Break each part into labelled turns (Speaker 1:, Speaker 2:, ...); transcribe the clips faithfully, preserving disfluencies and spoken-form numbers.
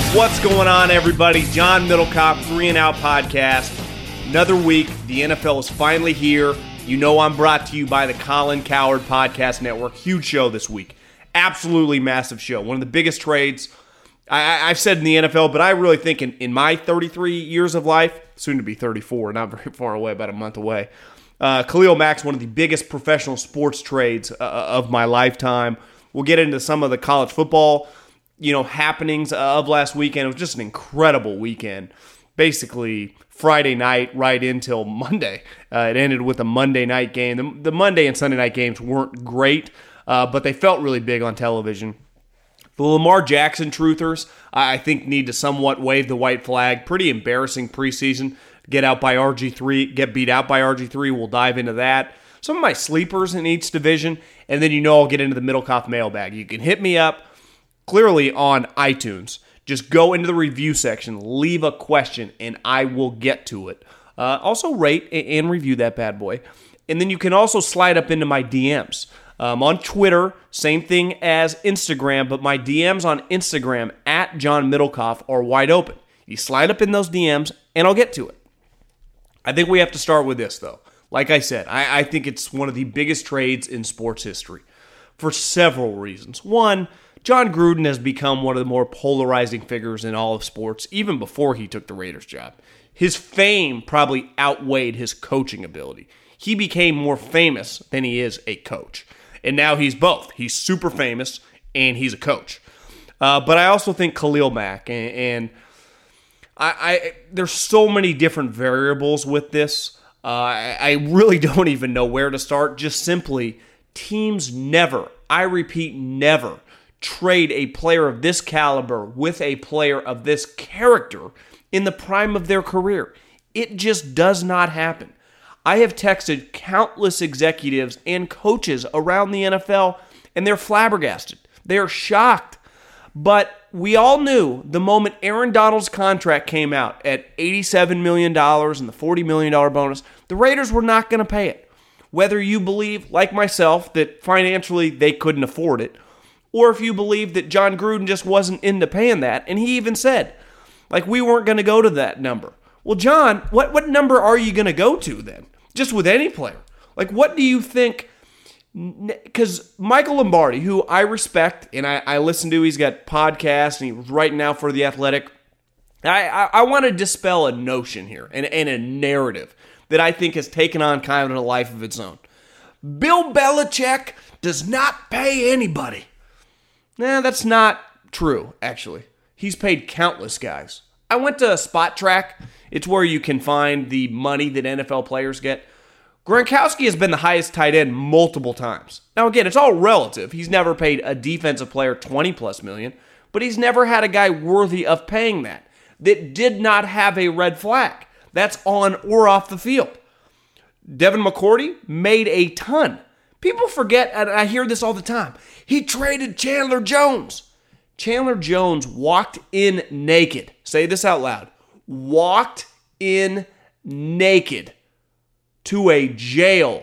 Speaker 1: What's going on, everybody? John Middlecoff, Three and Out Podcast. Another week. The N F L is finally here. You know I'm brought to you by the Colin Cowherd Podcast Network. Huge show this week. Absolutely massive show. One of the biggest trades I, I've said in the N F L, but I really think in, in my thirty-three years of life, soon to be thirty-four, not very far away, about a month away, uh, Khalil Mack's one of the biggest professional sports trades uh, of my lifetime. We'll get into some of the college football you know, happenings of last weekend. It was just an incredible weekend. Basically, Friday night right until Monday. Uh, it ended with a Monday night game. The, the Monday and Sunday night games weren't great, uh, but they felt really big on television. The Lamar Jackson truthers, I think, need to somewhat wave the white flag. Pretty embarrassing preseason. Get out by R G three, get beat out by R G three. We'll dive into that. Some of my sleepers in each division, and then you know I'll get into the Middlecoff mailbag. You can hit me up clearly on iTunes. Just go into the review section, leave a question, and I will get to it. Uh, also rate and review that bad boy. And then you can also slide up into my D Ms. Um, on Twitter, same thing as Instagram, but my D Ms on Instagram at John Middlecoff are wide open. You slide up in those D Ms, and I'll get to it. I think we have to start with this, though. Like I said, I, I think it's one of the biggest trades in sports history for several reasons. One, John Gruden has become one of the more polarizing figures in all of sports, even before he took the Raiders job. His fame probably outweighed his coaching ability. He became more famous than he is a coach. And now he's both. He's super famous, and he's a coach. Uh, but I also think Khalil Mack, and, and I, I there's so many different variables with this. Uh, I, I really don't even know where to start. Just simply, teams never, I repeat, never, trade a player of this caliber with a player of this character in the prime of their career. It just does not happen. I have texted countless executives and coaches around the N F L, and they're flabbergasted. They are shocked. But we all knew the moment Aaron Donald's contract came out at eighty-seven million dollars and the forty million dollars bonus, the Raiders were not going to pay it. Whether you believe, like myself, that financially they couldn't afford it, or if you believe that John Gruden just wasn't into paying that, and he even said, like, we weren't going to go to that number. Well, John, what, what number are you going to go to then? Just with any player. Like, what do you think? Because Michael Lombardi, who I respect, and I, I listen to, he's got podcasts, and he's writing now for The Athletic. I, I, I want to dispel a notion here, and, and a narrative that I think has taken on kind of a life of its own. Bill Belichick does not pay anybody. Nah, that's not true, actually. He's paid countless guys. I went to Spot Track. It's where you can find the money that N F L players get. Gronkowski has been the highest tight end multiple times. Now, again, it's all relative. He's never paid a defensive player twenty plus million, but he's never had a guy worthy of paying that, that did not have a red flag. That's on or off the field. Devin McCourty made a ton. People forget, and I hear this all the time, he traded Chandler Jones. Chandler Jones walked in naked. Say this out loud. Walked in naked to a jail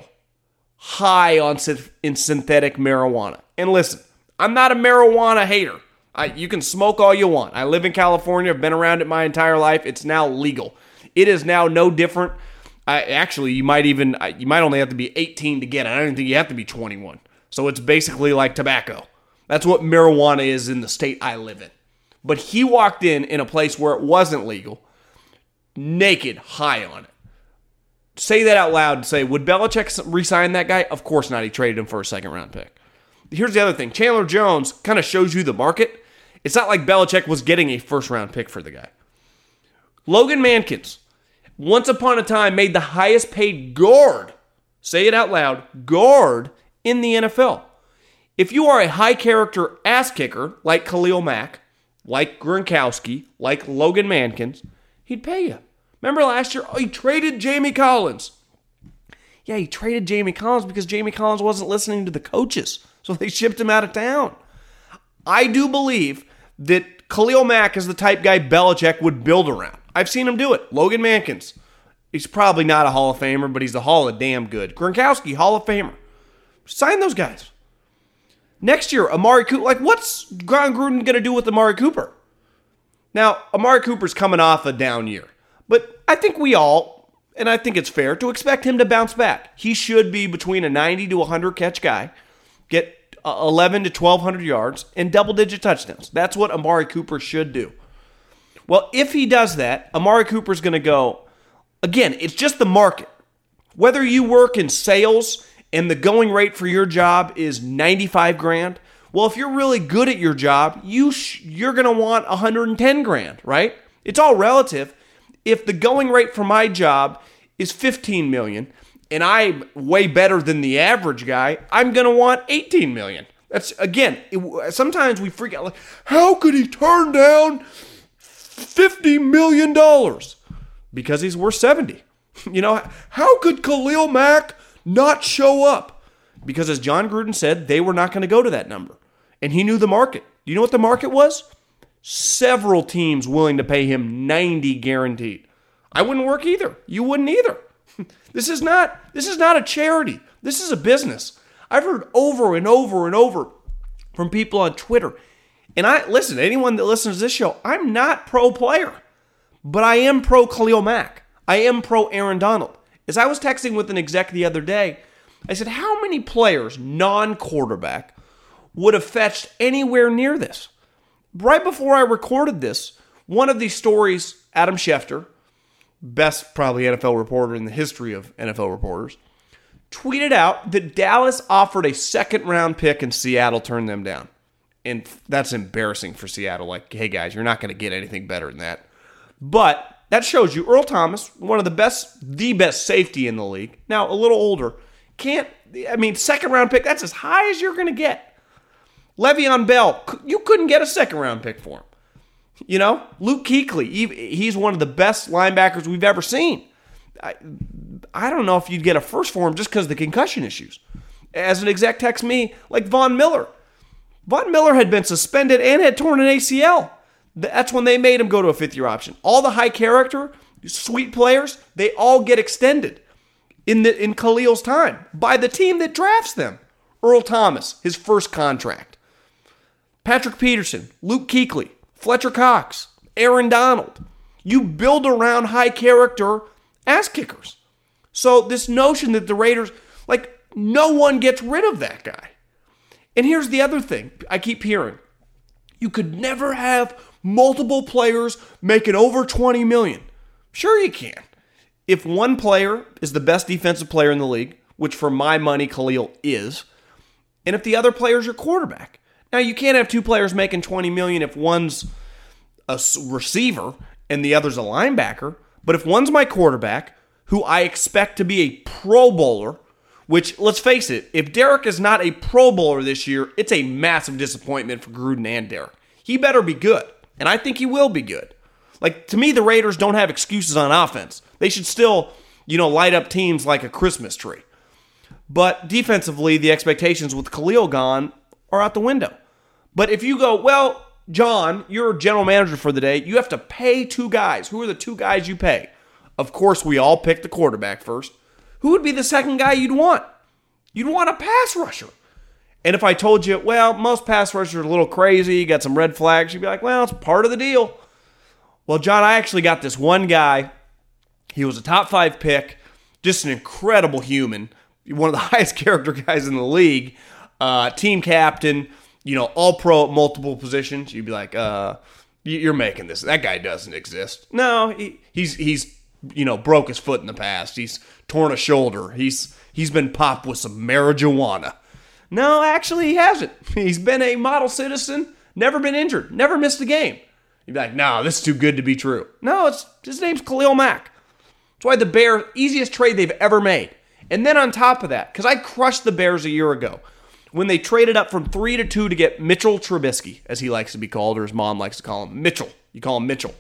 Speaker 1: high on in synthetic marijuana. And listen, I'm not a marijuana hater. I, you can smoke all you want. I live in California. I've been around it my entire life. It's now legal. It is now no different. I, actually, you might even you might only have to be eighteen to get it. I don't think you have to be twenty-one. So it's basically like tobacco. That's what marijuana is in the state I live in. But he walked in in a place where it wasn't legal, naked, high on it. Say that out loud and say, would Belichick re-sign that guy? Of course not. He traded him for a second-round pick. Here's the other thing. Chandler Jones kind of shows you the market. It's not like Belichick was getting a first-round pick for the guy. Logan Mankins, once upon a time, made the highest-paid guard, say it out loud, guard in the N F L. If you are a high-character ass-kicker like Khalil Mack, like Gronkowski, like Logan Mankins, he'd pay you. Remember last year? Oh, he traded Jamie Collins. Yeah, he traded Jamie Collins because Jamie Collins wasn't listening to the coaches, so they shipped him out of town. I do believe that Khalil Mack is the type guy Belichick would build around. I've seen him do it. Logan Mankins. He's probably not a Hall of Famer, but he's a Hall of damn good. Gronkowski, Hall of Famer. Sign those guys. Next year, Amari Cooper. Like, what's John Gruden going to do with Amari Cooper? Now, Amari Cooper's coming off a down year, but I think we all, and I think it's fair, to expect him to bounce back. He should be between a ninety to one hundred catch guy, get eleven to twelve hundred yards, and double-digit touchdowns. That's what Amari Cooper should do. Well, if he does that, Amari Cooper's going to go, again, it's just the market. Whether you work in sales and the going rate for your job is ninety-five grand, well, if you're really good at your job, you sh- you're going to want one hundred ten grand, right? It's all relative. If the going rate for my job is fifteen million and I'm way better than the average guy, I'm going to want eighteen million. That's, again, it, sometimes we freak out like, how could he turn down fifty million dollars? Because he's worth seventy. You know, how could Khalil Mack not show up? Because as John Gruden said, they were not going to go to that number. And he knew the market. Do you know what the market was? Several teams willing to pay him ninety guaranteed. I wouldn't work either. You wouldn't either. This is not, this is not a charity. This is a business. I've heard over and over and over from people on Twitter. And I listen, anyone that listens to this show, I'm not pro player, but I am pro Khalil Mack. I am pro Aaron Donald. As I was texting with an exec the other day, I said, how many players, non-quarterback, would have fetched anywhere near this? Right before I recorded this, one of these stories, Adam Schefter, best probably N F L reporter in the history of N F L reporters, tweeted out that Dallas offered a second-round pick and Seattle turned them down. And that's embarrassing for Seattle. Like, hey, guys, you're not going to get anything better than that. But that shows you Earl Thomas, one of the best, the best safety in the league, now a little older, can't, I mean, second-round pick, that's as high as you're going to get. Le'Veon Bell, you couldn't get a second-round pick for him. You know, Luke Kuechly, he's one of the best linebackers we've ever seen. I, I don't know if you'd get a first for him just because of the concussion issues. As an exec texts me, like Von Miller. Von Miller had been suspended and had torn an A C L. That's when they made him go to a fifth-year option. All the high character, sweet players, they all get extended in the in Khalil's time by the team that drafts them. Earl Thomas, his first contract. Patrick Peterson, Luke Kuechly, Fletcher Cox, Aaron Donald. You build around high character ass kickers. So this notion that the Raiders, like, no one gets rid of that guy. And here's the other thing I keep hearing. You could never have multiple players making over twenty million dollars. Sure you can. If one player is the best defensive player in the league, which for my money Khalil is, and if the other player is your quarterback. Now, you can't have two players making twenty million dollars if one's a receiver and the other's a linebacker. But if one's my quarterback, who I expect to be a Pro Bowler, which, let's face it, if Derek is not a Pro Bowler this year, it's a massive disappointment for Gruden and Derek. He better be good, and I think he will be good. Like, to me, the Raiders don't have excuses on offense. They should still, you know, light up teams like a Christmas tree. But defensively, the expectations with Khalil gone are out the window. But if you go, well, John, you're general manager for the day, you have to pay two guys. Who are the two guys you pay? Of course, we all pick the quarterback first. Who would be the second guy you'd want? You'd want a pass rusher. And if I told you, well, most pass rushers are a little crazy, you got some red flags, you'd be like, well, it's part of the deal. Well, John, I actually got this one guy. He was a top five pick, just an incredible human, one of the highest character guys in the league, uh, team captain, you know, all pro at multiple positions. You'd be like, uh, you're making this. That guy doesn't exist. No, he, he's, he's, you know, broke his foot in the past. He's torn a shoulder. He's, he's been popped with some marijuana. No, actually, he hasn't. He's been a model citizen, never been injured, never missed a game. You'd be like, no, this is too good to be true. No, it's his name's Khalil Mack. That's why the Bears, easiest trade they've ever made. And then on top of that, because I crushed the Bears a year ago, when they traded up from three to two to get Mitchell Trubisky, as he likes to be called, or his mom likes to call him, Mitchell. You call him Mitchell.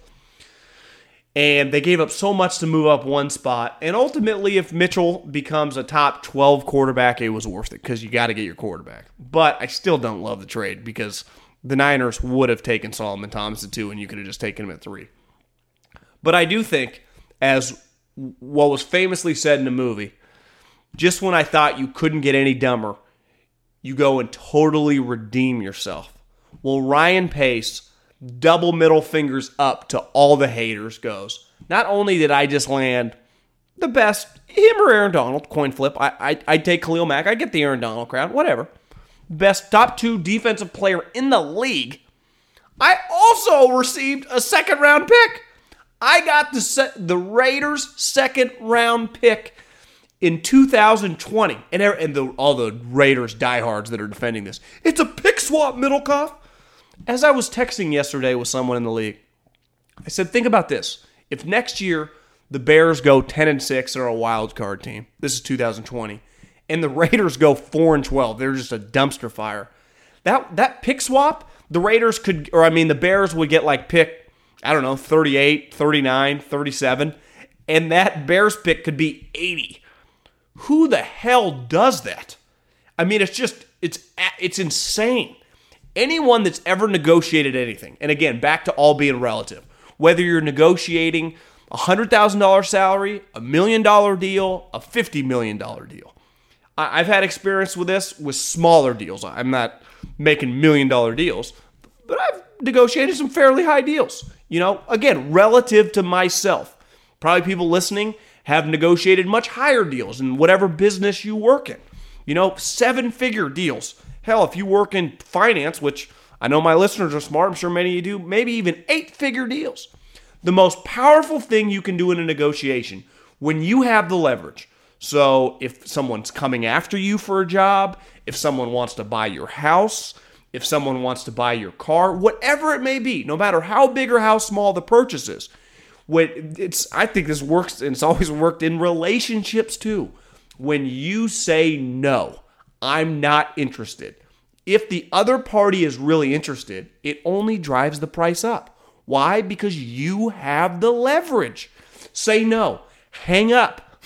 Speaker 1: And they gave up so much to move up one spot. And ultimately, if Mitchell becomes a top twelve quarterback, it was worth it because you got to get your quarterback. But I still don't love the trade because the Niners would have taken Solomon Thomas at two and you could have just taken him at three. But I do think, as what was famously said in the movie, just when I thought you couldn't get any dumber, you go and totally redeem yourself. Well, Ryan Pace double middle fingers up to all the haters goes, not only did I just land the best, him or Aaron Donald, coin flip, I, I, I'd take Khalil Mack, I get the Aaron Donald crowd, whatever. Best top two defensive player in the league. I also received a second round pick. I got the se- the Raiders' second round pick in two thousand twenty. And, and the, all the Raiders diehards that are defending this. It's a pick swap, Middlecoff. As I was texting yesterday with someone in the league, I said, think about this. If next year the Bears go ten and six and are a wild card team, this is two thousand twenty, and the Raiders go four and twelve, they're just a dumpster fire. That that pick swap, the Raiders could, or I mean the Bears would get like pick, I don't know, thirty-eight, thirty-nine, thirty-seven, and that Bears pick could be eighty. Who the hell does that? I mean, it's just, it's it's insane. Anyone that's ever negotiated anything, and again, back to all being relative, whether you're negotiating a one hundred thousand dollars salary, a million dollar deal, a fifty million dollars deal. I've had experience with this with smaller deals. I'm not making million dollar deals, but I've negotiated some fairly high deals. You know, again, relative to myself. Probably people listening have negotiated much higher deals in whatever business you work in. You know, seven-figure deals. Hell, if you work in finance, which I know my listeners are smart, I'm sure many of you do, maybe even eight-figure deals. The most powerful thing you can do in a negotiation when you have the leverage. So if someone's coming after you for a job, if someone wants to buy your house, if someone wants to buy your car, whatever it may be, no matter how big or how small the purchase is, when it's, I think this works, and it's always worked in relationships too. When you say no, I'm not interested. If the other party is really interested, it only drives the price up. Why? Because you have the leverage. Say no. Hang up.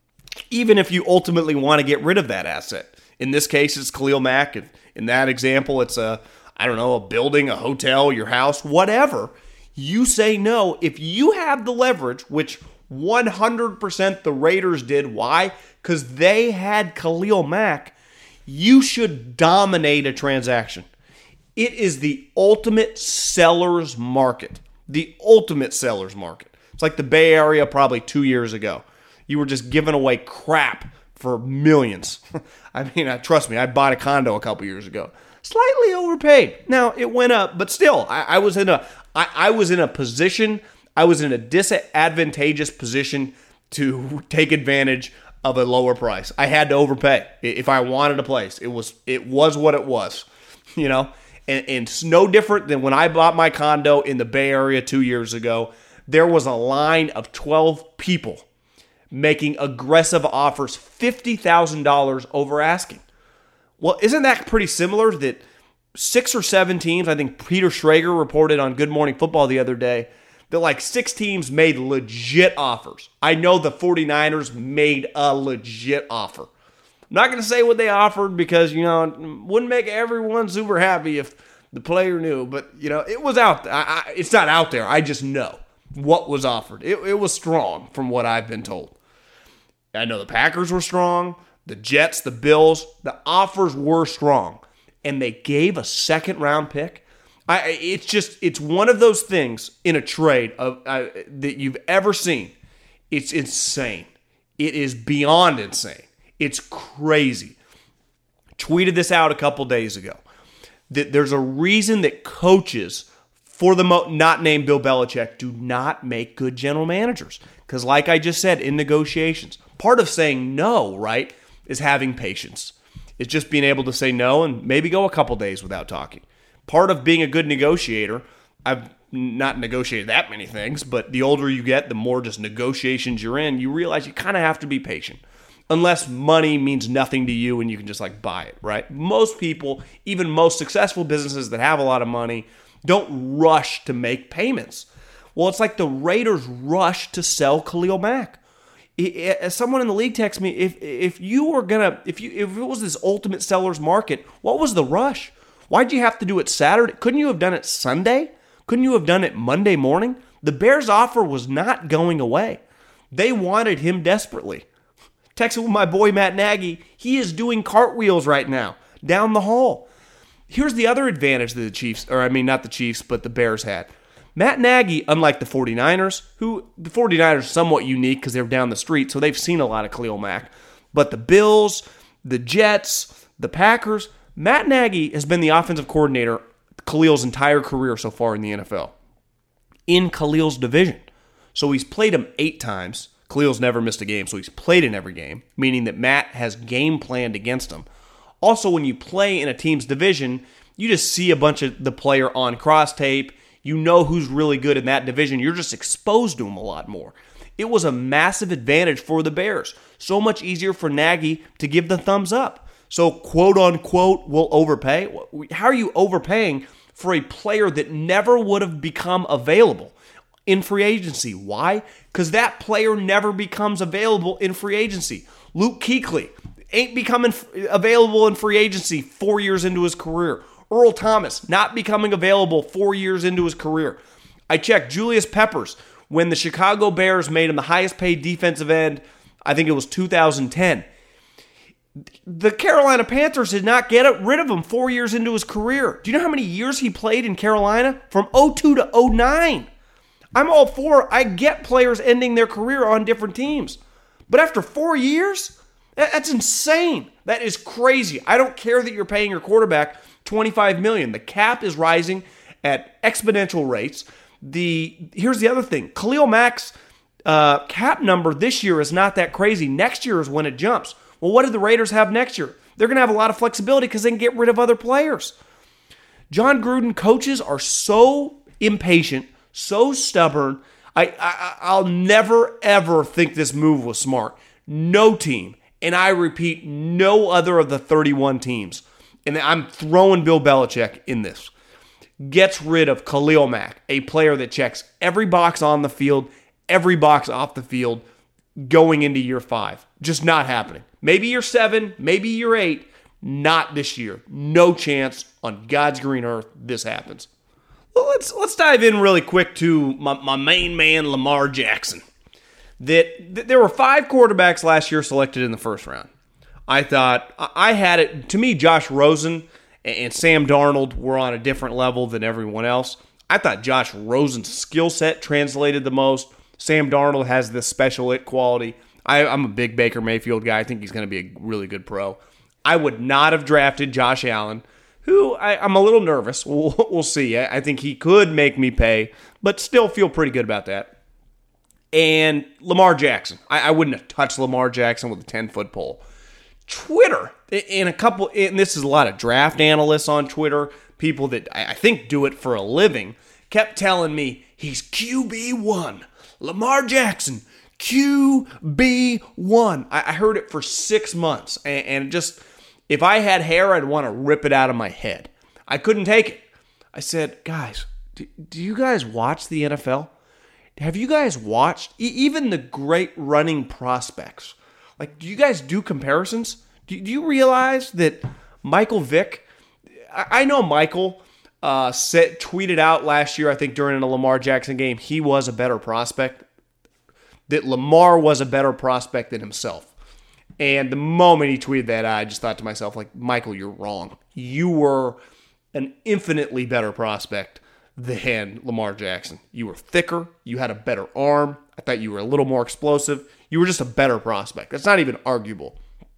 Speaker 1: Even if you ultimately want to get rid of that asset. In this case, it's Khalil Mack. In that example, it's a, I don't know, a building, a hotel, your house, whatever. You say no. If you have the leverage, which one hundred percent the Raiders did. Why? Because they had Khalil Mack. You should dominate a transaction. It is the ultimate seller's market. The ultimate seller's market. It's like the Bay Area probably two years ago. You were just giving away crap for millions. I mean, uh, trust me, I bought a condo a couple years ago. Slightly overpaid. Now, it went up, but still, I, I was in a I, I was in a position, I was in a disadvantageous position to take advantage of a lower price. I had to overpay if I wanted a place. It was it was what it was, you know. And, and it's no different than when I bought my condo in the Bay Area two years ago. There was a line of twelve people making aggressive offers, fifty thousand dollars over asking. Well, isn't that pretty similar that six or seven teams, I think Peter Schrager reported on Good Morning Football the other day, that like six teams made legit offers. I know the 49ers made a legit offer. I'm not going to say what they offered because, you know, it wouldn't make everyone super happy if the player knew. But, you know, it was out there. I, I, it's not out there. I just know what was offered. It, it was strong from what I've been told. I know the Packers were strong. The Jets, the Bills, the offers were strong. And they gave a second round pick. I, it's just, it's one of those things in a trade of, uh, that you've ever seen. It's insane. It is beyond insane. It's crazy. Tweeted this out a couple days ago. That there's a reason that coaches, for the mo- not named Bill Belichick, do not make good general managers. Because like I just said, in negotiations, part of saying no, right, is having patience. It's just being able to say no and maybe go a couple days without talking. Part of being a good negotiator, I've not negotiated that many things, but the older you get, the more just negotiations you're in, you realize you kind of have to be patient. Unless money means nothing to you and you can just like buy it, right? Most people, even most successful businesses that have a lot of money, don't rush to make payments. Well, it's like the Raiders rushed to sell Khalil Mack. As someone in the league texted me, if if you were gonna, if you if it was this ultimate seller's market, what was the rush? Why'd you have to do it Saturday? Couldn't you have done it Sunday? Couldn't you have done it Monday morning? The Bears' offer was not going away. They wanted him desperately. Texting with my boy Matt Nagy, he is doing cartwheels right now down the hall. Here's the other advantage that the Chiefs, or I mean not the Chiefs, but the Bears had. Matt Nagy, unlike the 49ers, who the 49ers are somewhat unique because they're down the street, so they've seen a lot of Khalil Mack. But the Bills, the Jets, the Packers, Matt Nagy has been the offensive coordinator Khalil's entire career so far in the N F L. In Khalil's division. So he's played him eight times. Khalil's never missed a game, so he's played in every game, meaning that Matt has game planned against him. Also, when you play in a team's division, you just see a bunch of the player on cross tape. You know who's really good in that division. You're just exposed to him a lot more. It was a massive advantage for the Bears. So much easier for Nagy to give the thumbs up. So, quote unquote, will overpay. How are you overpaying for a player that never would have become available in free agency? Why? Because that player never becomes available in free agency. Luke Kuechly ain't becoming available in free agency four years into his career. Earl Thomas not becoming available four years into his career. I checked Julius Peppers when the Chicago Bears made him the highest paid defensive end. I think it was two thousand ten. The Carolina Panthers did not get rid of him four years into his career. Do you know how many years he played in Carolina? From oh two to oh nine. I'm all for, I get players ending their career on different teams. But after four years? That's insane. That is crazy. I don't care that you're paying your quarterback twenty-five million dollars. The cap is rising at exponential rates. The Here's the other thing. Khalil Mack's uh, cap number this year is not that crazy. Next year is when it jumps. Well, what do the Raiders have next year? They're going to have a lot of flexibility because they can get rid of other players. John Gruden coaches are so impatient, so stubborn. I, I, I'll never, ever think this move was smart. No team, and I repeat, no other of the thirty-one teams, and I'm throwing Bill Belichick in this, gets rid of Khalil Mack, a player that checks every box on the field, every box off the field, going into year five. Just not happening. Maybe year seven, maybe year eight, not this year. No chance on God's green earth this happens. Well, let's let's dive in really quick to my, my main man, Lamar Jackson. That, that there were five quarterbacks last year selected in the first round. I thought, I had it, to me, Josh Rosen and Sam Darnold were on a different level than everyone else. I thought Josh Rosen's skill set translated the most. Sam Darnold has this special it quality. I, I'm a big Baker Mayfield guy. I think he's going to be a really good pro. I would not have drafted Josh Allen, who I, I'm a little nervous. We'll, we'll see. I, I think he could make me pay, but still feel pretty good about that. And Lamar Jackson. I, I wouldn't have touched Lamar Jackson with a ten-foot pole. Twitter, in a couple, and this is a lot of draft analysts on Twitter, people that I think do it for a living, kept telling me he's Q B one. Lamar Jackson, Q B one. I, I heard it for six months, and, and just, if I had hair, I'd want to rip it out of my head. I couldn't take it. I said, guys, do, do you guys watch the N F L? Have you guys watched e- even the great running prospects? Like, do you guys do comparisons? Do, do you realize that Michael Vick, I, I know Michael uh, said, tweeted out last year, I think during a Lamar Jackson game, he was a better prospect, that Lamar was a better prospect than himself. And the moment he tweeted that, I just thought to myself, like, Michael, you're wrong. You were an infinitely better prospect than Lamar Jackson. You were thicker. You had a better arm. I thought you were a little more explosive. You were just a better prospect. That's not even arguable.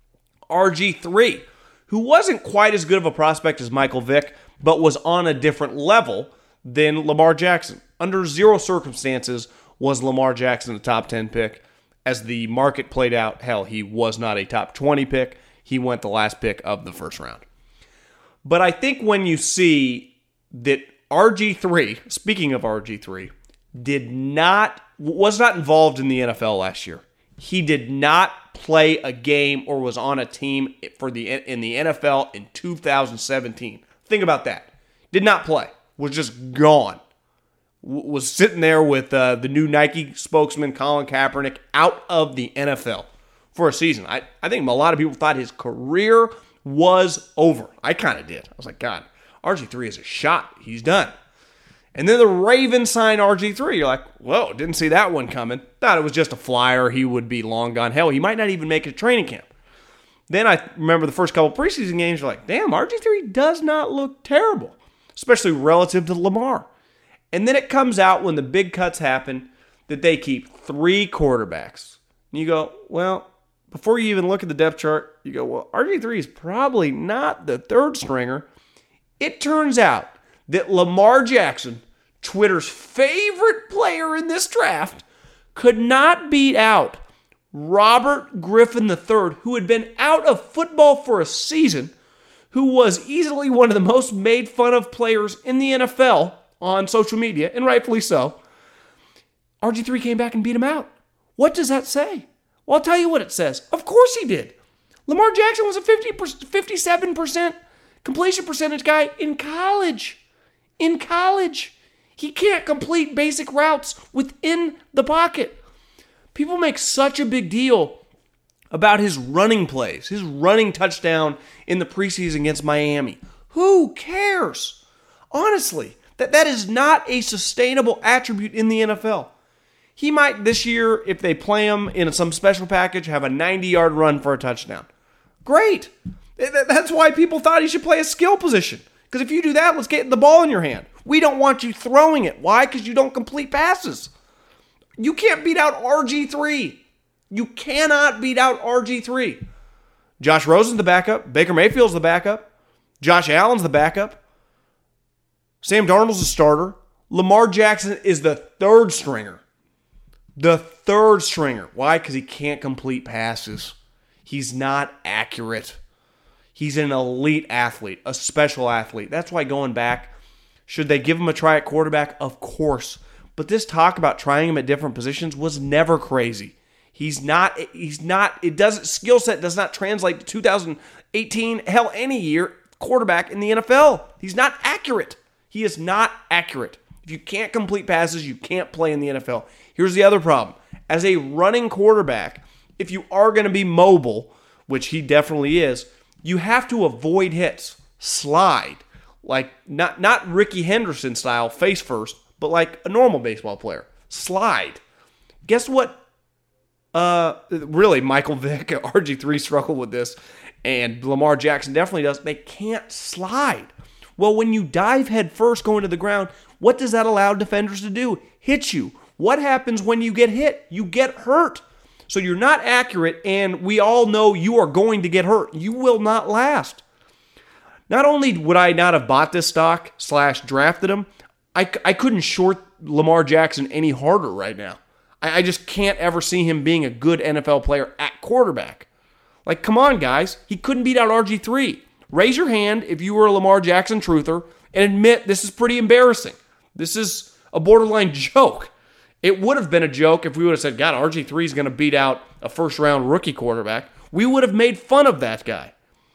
Speaker 1: R G three, who wasn't quite as good of a prospect as Michael Vick, but was on a different level than Lamar Jackson. Under zero circumstances was Lamar Jackson a top ten pick. As the market played out, hell, he was not a top twenty pick. He went the last pick of the first round. But I think when you see that R G three, speaking of R G three, did not, was not involved in the N F L last year. He did not play a game or was on a team for the in the N F L in two thousand seventeen. Think about that. Did not play. Was just gone. W- was sitting there with uh, the new Nike spokesman, Colin Kaepernick, out of the N F L for a season. I, I think a lot of people thought his career was over. I kind of did. I was like, God, R G three is a shot. He's done. And then the Ravens signed R G three. You're like, whoa, didn't see that one coming. Thought it was just a flyer. He would be long gone. Hell, he might not even make it to training camp. Then I remember the first couple preseason games, you're like, damn, R G three does not look terrible, especially relative to Lamar. And then it comes out when the big cuts happen that they keep three quarterbacks. And you go, well, before you even look at the depth chart, you go, well, R G three is probably not the third stringer. It turns out that Lamar Jackson, Twitter's favorite player in this draft, could not beat out Robert Griffin the third, who had been out of football for a season, who was easily one of the most made fun of players in the N F L on social media, and rightfully so. R G three came back and beat him out. What does that say? Well, I'll tell you what it says. Of course he did. Lamar Jackson was a fifty, fifty-seven percent completion percentage guy in college. In college. He can't complete basic routes within the pocket. People make such a big deal about his running plays, his running touchdown in the preseason against Miami. Who cares? Honestly, that, that is not a sustainable attribute in the N F L. He might this year, if they play him in some special package, have a ninety-yard run for a touchdown. Great. That's why people thought he should play a skill position. Because if you do that, let's get the ball in your hand. We don't want you throwing it. Why? Because you don't complete passes. You can't beat out R G three. You cannot beat out R G three. Josh Rosen's the backup. Baker Mayfield's the backup. Josh Allen's the backup. Sam Darnold's the starter. Lamar Jackson is the third stringer. The third stringer. Why? Because he can't complete passes. He's not accurate. He's an elite athlete, a special athlete. That's why going back, should they give him a try at quarterback? Of course. But this talk about trying him at different positions was never crazy. He's not, he's not, it doesn't, skill set does not translate to two thousand eighteen, hell, any year, quarterback in the N F L. He's not accurate. He is not accurate. If you can't complete passes, you can't play in the N F L. Here's the other problem. As a running quarterback, if you are going to be mobile, which he definitely is, you have to avoid hits, slide, like not, not Ricky Henderson style, face first, but like a normal baseball player. Slide. Guess what? Uh, really, Michael Vick, R G three struggle with this, and Lamar Jackson definitely does. They can't slide. Well, when you dive head first going to the ground, what does that allow defenders to do? Hit you. What happens when you get hit? You get hurt. So you're not accurate, and we all know you are going to get hurt. You will not last. Not only would I not have bought this stock slash drafted him, I, I couldn't short Lamar Jackson any harder right now. I, I just can't ever see him being a good N F L player at quarterback. Like, come on, guys. He couldn't beat out R G three. Raise your hand if you were a Lamar Jackson truther and admit this is pretty embarrassing. This is a borderline joke. It would have been a joke if we would have said, God, R G three is going to beat out a first-round rookie quarterback. We would have made fun of that guy.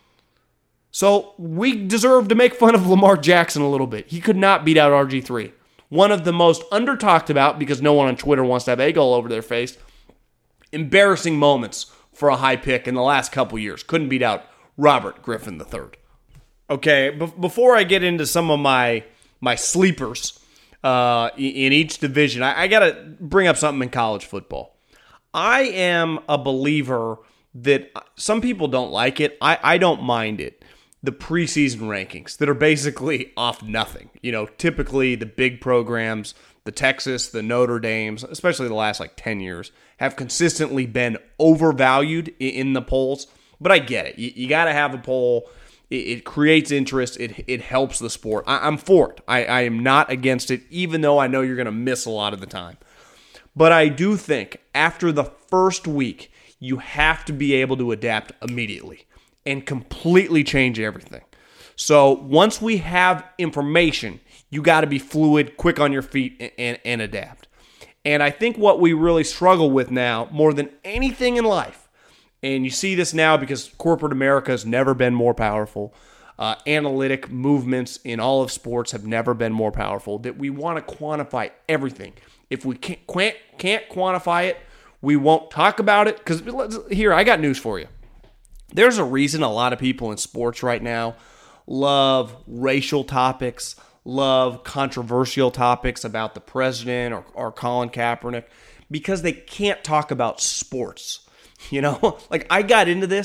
Speaker 1: So we deserve to make fun of Lamar Jackson a little bit. He could not beat out R G three. One of the most under-talked about, because no one on Twitter wants to have egg all over their face, embarrassing moments for a high pick in the last couple years. Couldn't beat out Robert Griffin the third. Okay, b- before I get into some of my, my sleepers, Uh, in each division, I, I got to bring up something in college football. I am a believer that some people don't like it. I, I don't mind it. The preseason rankings that are basically off nothing. You know, typically the big programs, the Texas, the Notre Dames, especially the last like ten years, have consistently been overvalued in, in the polls. But I get it. You, you got to have a poll. It creates interest. It it helps the sport. I, I'm for it. I, I am not against it, even though I know you're going to miss a lot of the time. But I do think after the first week, you have to be able to adapt immediately and completely change everything. So once we have information, you got to be fluid, quick on your feet, and, and, and adapt. And I think what we really struggle with now, more than anything in life, and you see this now because corporate America has never been more powerful. Uh, analytic movements in all of sports have never been more powerful, that we want to quantify everything. If we can't, can't, can't quantify it, we won't talk about it. Because here, I got news for you. There's a reason a lot of people in sports right now love racial topics, love controversial topics about the president or, or Colin Kaepernick, because they can't talk about sports. You know, like I got into this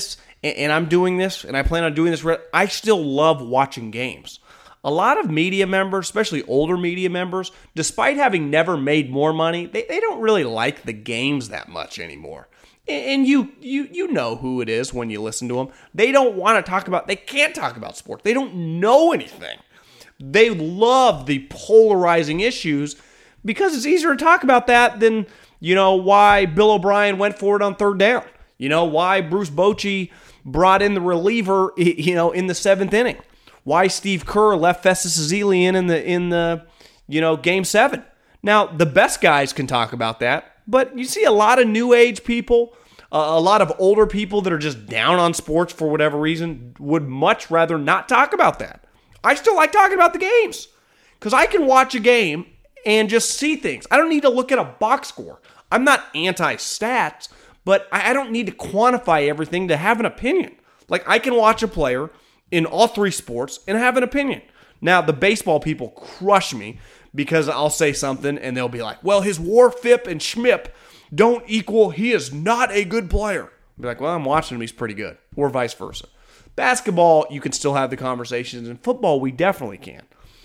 Speaker 1: and, and I'm doing this, and I plan on doing this, I still love watching games. A lot of media members, especially older media members, despite having never made more money, they, they don't really like the games that much anymore. And you you you know who it is when you listen to them. They don't want to talk about, they can't talk about sports. They don't know anything. They love the polarizing issues because it's easier to talk about that than, you know, why Bill O'Brien went for it on third down. You know, why Bruce Bochy brought in the reliever, you know, in the seventh inning. Why Steve Kerr left Festus Ezeli in in the, in the, you know, game seven. Now, the best guys can talk about that. But you see a lot of new age people, uh, a lot of older people that are just down on sports for whatever reason, would much rather not talk about that. I still like talking about the games because I can watch a game and just see things. I don't need to look at a box score. I'm not anti-stats, but I don't need to quantify everything to have an opinion. Like, I can watch a player in all three sports and have an opinion. Now, the baseball people crush me because I'll say something and they'll be like, well, his WAR, F I P, and SHMIP don't equal, he is not a good player. I'll be like, well, I'm watching him, he's pretty good. Or vice versa. Basketball, you can still have the conversations. In football, we definitely can.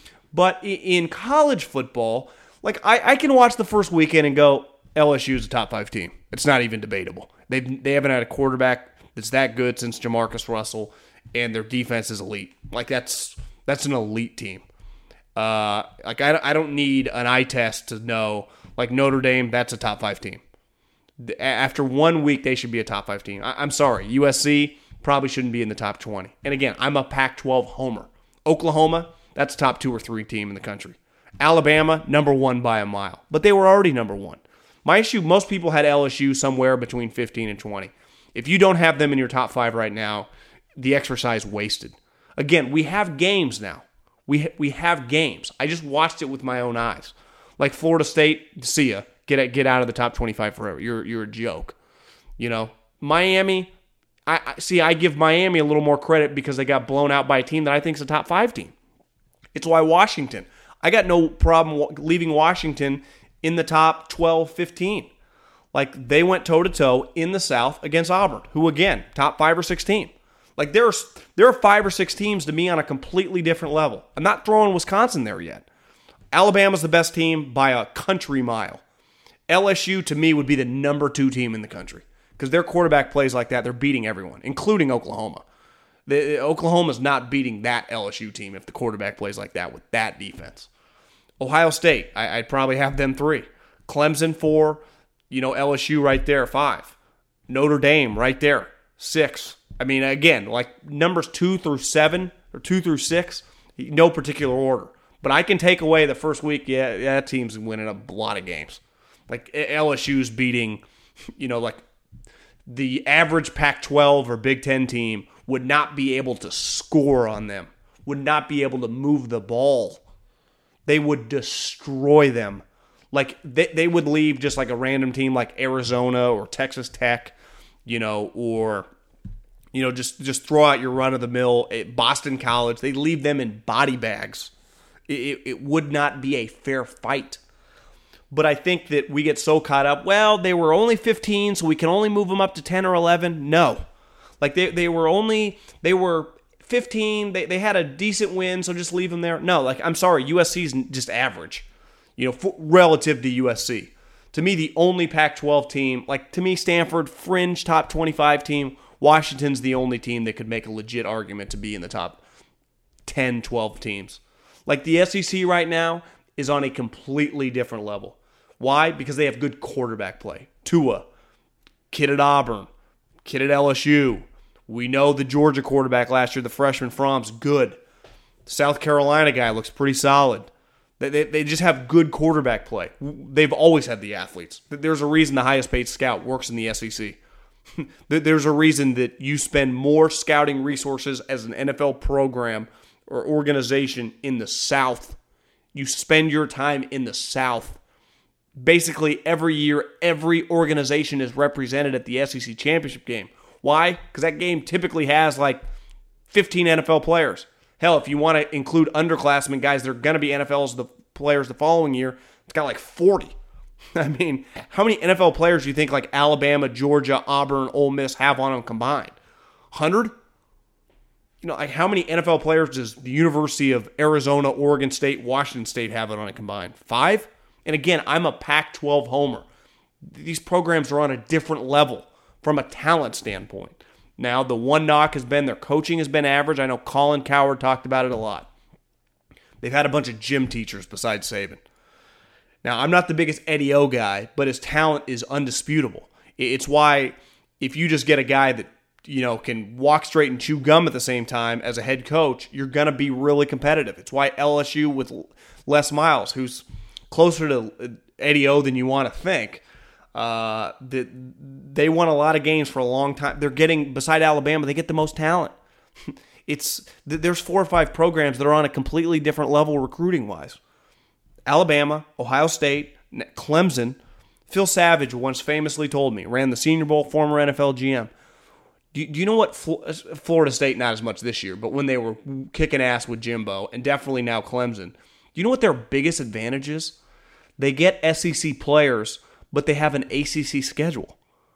Speaker 1: But in college football, like I, I can watch the first weekend and go, L S U is a top five team. It's not even debatable. They've, they haven't had a quarterback that's that good since Jamarcus Russell, and their defense is elite. Like, that's that's an elite team. Uh, like I, I don't need an eye test to know, like Notre Dame, that's a top five team. After one week, they should be a top five team. I, I'm sorry, U S C probably shouldn't be in the top twenty. And again, I'm a Pac twelve homer. Oklahoma, that's a top two or three team in the country. Alabama, number one by a mile. But they were already number one. My issue, most people had L S U somewhere between fifteen and twenty. If you don't have them in your top five right now, the exercise wasted. Again, we have games now. We we have games. I just watched it with my own eyes. Like Florida State, see ya. Get get out of the top twenty-five forever. You're you're a joke. You know, Miami. I, I see. I give Miami a little more credit because they got blown out by a team that I think is a top five team. It's why Washington. I got no problem leaving Washington in the top twelve, fifteen. Like, they went toe-to-toe in the South against Auburn, who, again, top five or six team. Like, there are, there are five or six teams to me on a completely different level. I'm not throwing Wisconsin there yet. Alabama's the best team by a country mile. L S U, to me, would be the number two team in the country because their quarterback plays like that. They're beating everyone, including Oklahoma. The, Oklahoma's not beating that L S U team if the quarterback plays like that with that defense. Ohio State, I, I'd probably have them three. Clemson, four. You know, L S U right there, five. Notre Dame right there, six. I mean, again, like numbers two through seven or two through six, no particular order. But I can take away the first week, yeah, yeah that team's winning a lot of games. Like L S U's beating, you know, like the average Pac twelve or Big Ten team would not be able to score on them, would not be able to move the ball. They would destroy them. Like, they, they would leave just like a random team like Arizona or Texas Tech, you know, or, you know, just, just throw out your run-of-the-mill at Boston College. They leave them in body bags. It, it would not be a fair fight. But I think that we get so caught up, well, they were only fifteen, so we can only move them up to ten or eleven. No. Like, they, they were only, they were fifteen, they, they had a decent win, so just leave them there. No, like, I'm sorry, U S C's just average. You know, for, relative to U S C. To me, the only Pac twelve team, like, to me, Stanford, fringe top twenty-five team. Washington's the only team that could make a legit argument to be in the top ten, twelve teams. Like, the S E C right now is on a completely different level. Why? Because they have good quarterback play. Tua, kid at Auburn, kid at L S U. We know the Georgia quarterback last year, the freshman Fromm's good. The South Carolina guy looks pretty solid. They, they, they just have good quarterback play. They've always had the athletes. There's a reason the highest paid scout works in the S E C. There's a reason that you spend more scouting resources as an N F L program or organization in the South. You spend your time in the South. Basically, every year, every organization is represented at the S E C championship game. Why? Because that game typically has like fifteen N F L players. Hell, if you want to include underclassmen, guys that are going to be N F L's the players the following year, it's got like forty. I mean, how many N F L players do you think like Alabama, Georgia, Auburn, Ole Miss have on them combined? hundred? You know, like how many N F L players does the University of Arizona, Oregon State, Washington State have it on it combined? Five? And again, I'm a Pac twelve homer. These programs are on a different level from a talent standpoint. Now, the one knock has been their coaching has been average. I know Colin Cowherd talked about it a lot. They've had a bunch of gym teachers besides Saban. Now, I'm not the biggest Eddie O guy, but his talent is undisputable. It's why if you just get a guy that, you know, can walk straight and chew gum at the same time as a head coach, you're going to be really competitive. It's why L S U with Les Miles, who's closer to Eddie O than you want to think, uh, that they won a lot of games for a long time. They're getting, beside Alabama, they get the most talent. It's there's four or five programs that are on a completely different level recruiting-wise. Alabama, Ohio State, Clemson. Phil Savage once famously told me, ran the Senior Bowl, former N F L G M. Do, do you know what Florida State, not as much this year, but when they were kicking ass with Jimbo, and definitely now Clemson, do you know what their biggest advantage is? They get S E C players, but they have an A C C schedule.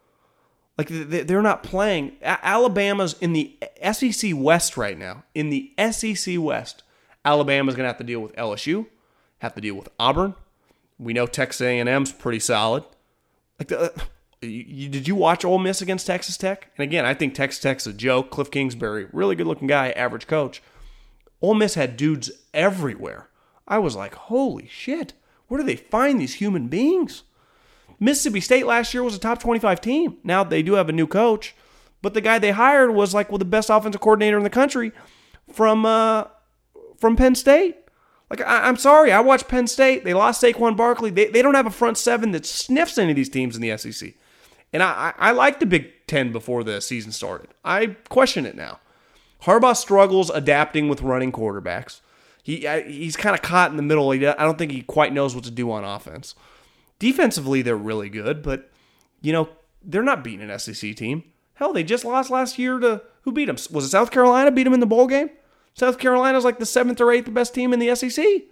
Speaker 1: Like, they're not playing. Alabama's in the S E C West right now. In the S E C West, Alabama's going to have to deal with L S U, have to deal with Auburn. We know Texas A and M's pretty solid. Like, the, you, you, did you watch Ole Miss against Texas Tech? And again, I think Texas Tech's a joke. Cliff Kingsbury, really good-looking guy, average coach. Ole Miss had dudes everywhere. I was like, holy shit, where do they find these human beings? Mississippi State last year was a top twenty-five team. Now they do have a new coach, but the guy they hired was like well, the best offensive coordinator in the country from uh, from Penn State. Like, I, I'm sorry, I watched Penn State. They lost Saquon Barkley. They they don't have a front seven that sniffs any of these teams in the S E C. And I, I, I liked the Big Ten before the season started. I question it now. Harbaugh struggles adapting with running quarterbacks. He He's kind of caught in the middle. I don't think he quite knows what to do on offense. Defensively, they're really good, but, you know, they're not beating an S E C team. Hell, they just lost last year to, who beat them? Was it South Carolina beat them in the bowl game? South Carolina's like the seventh or eighth best team in the S E C.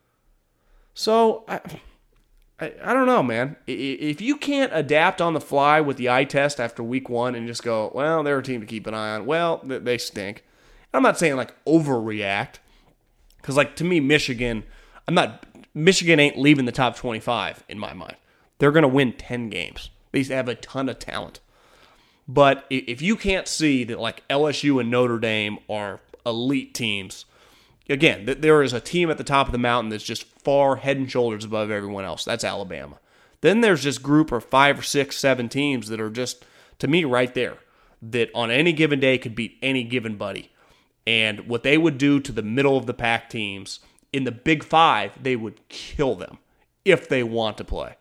Speaker 1: So, I, I, I don't know, man. If you can't adapt on the fly with the eye test after week one and just go, well, they're a team to keep an eye on. Well, they stink. I'm not saying, like, overreact. Because, like, to me, Michigan, I'm not... Michigan ain't leaving the top twenty-five, in my mind. They're going to win ten games. They have a ton of talent. But if you can't see that, like, L S U and Notre Dame are elite teams, again, there is a team at the top of the mountain that's just far head and shoulders above everyone else. That's Alabama. Then there's this group of five or six, seven teams that are just, to me, right there, that on any given day could beat any given buddy. And what they would do to the middle of the pack teams, in the Big Five, they would kill them if they want to play.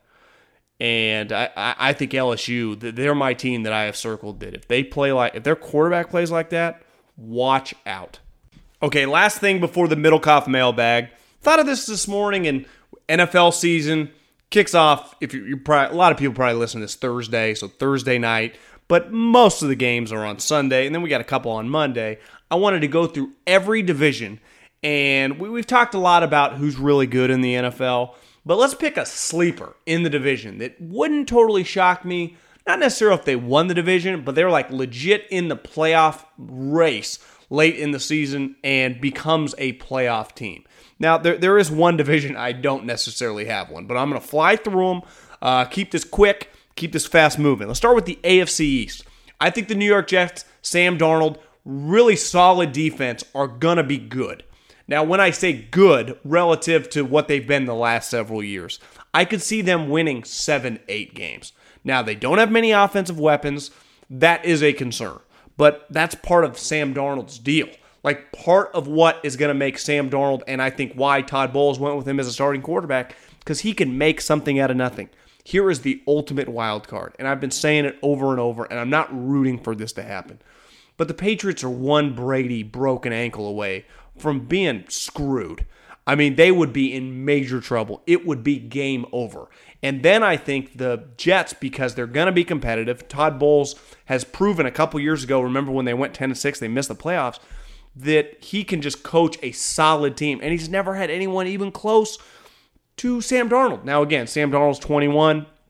Speaker 1: And I, I think L S U, they're my team that I have circled that if they play like, if their quarterback plays like that, watch out. Okay, last thing before the Middlecoff mailbag. Thought of this this morning, and N F L season kicks off. If you're, you're probably, a lot of people probably listen to this Thursday, so Thursday night. But most of the games are on Sunday, and then we got a couple on Monday. I wanted to go through every division. And we, we've talked a lot about who's really good in the N F L, but let's pick a sleeper in the division that wouldn't totally shock me. Not necessarily if they won the division, but they're like legit in the playoff race late in the season and becomes a playoff team. Now, there there is one division I don't necessarily have one, but I'm going to fly through them, uh, keep this quick, keep this fast moving. Let's start with the A F C East. I think the New York Jets, Sam Darnold, really solid defense are going to be good. Now, when I say good, relative to what they've been the last several years, I could see them winning seven, eight games. Now, they don't have many offensive weapons. That is a concern. But that's part of Sam Darnold's deal. Like, part of what is going to make Sam Darnold, and I think why Todd Bowles went with him as a starting quarterback, because he can make something out of nothing. Here is the ultimate wild card, and I've been saying it over and over, and I'm not rooting for this to happen. But the Patriots are one Brady broken ankle away from being screwed. I mean, they would be in major trouble. It would be game over. And then I think the Jets, because they're going to be competitive, Todd Bowles has proven a couple years ago, remember when they went ten and six, they missed the playoffs, that he can just coach a solid team. And he's never had anyone even close to Sam Darnold. Now, again, Sam Darnold's twenty-one.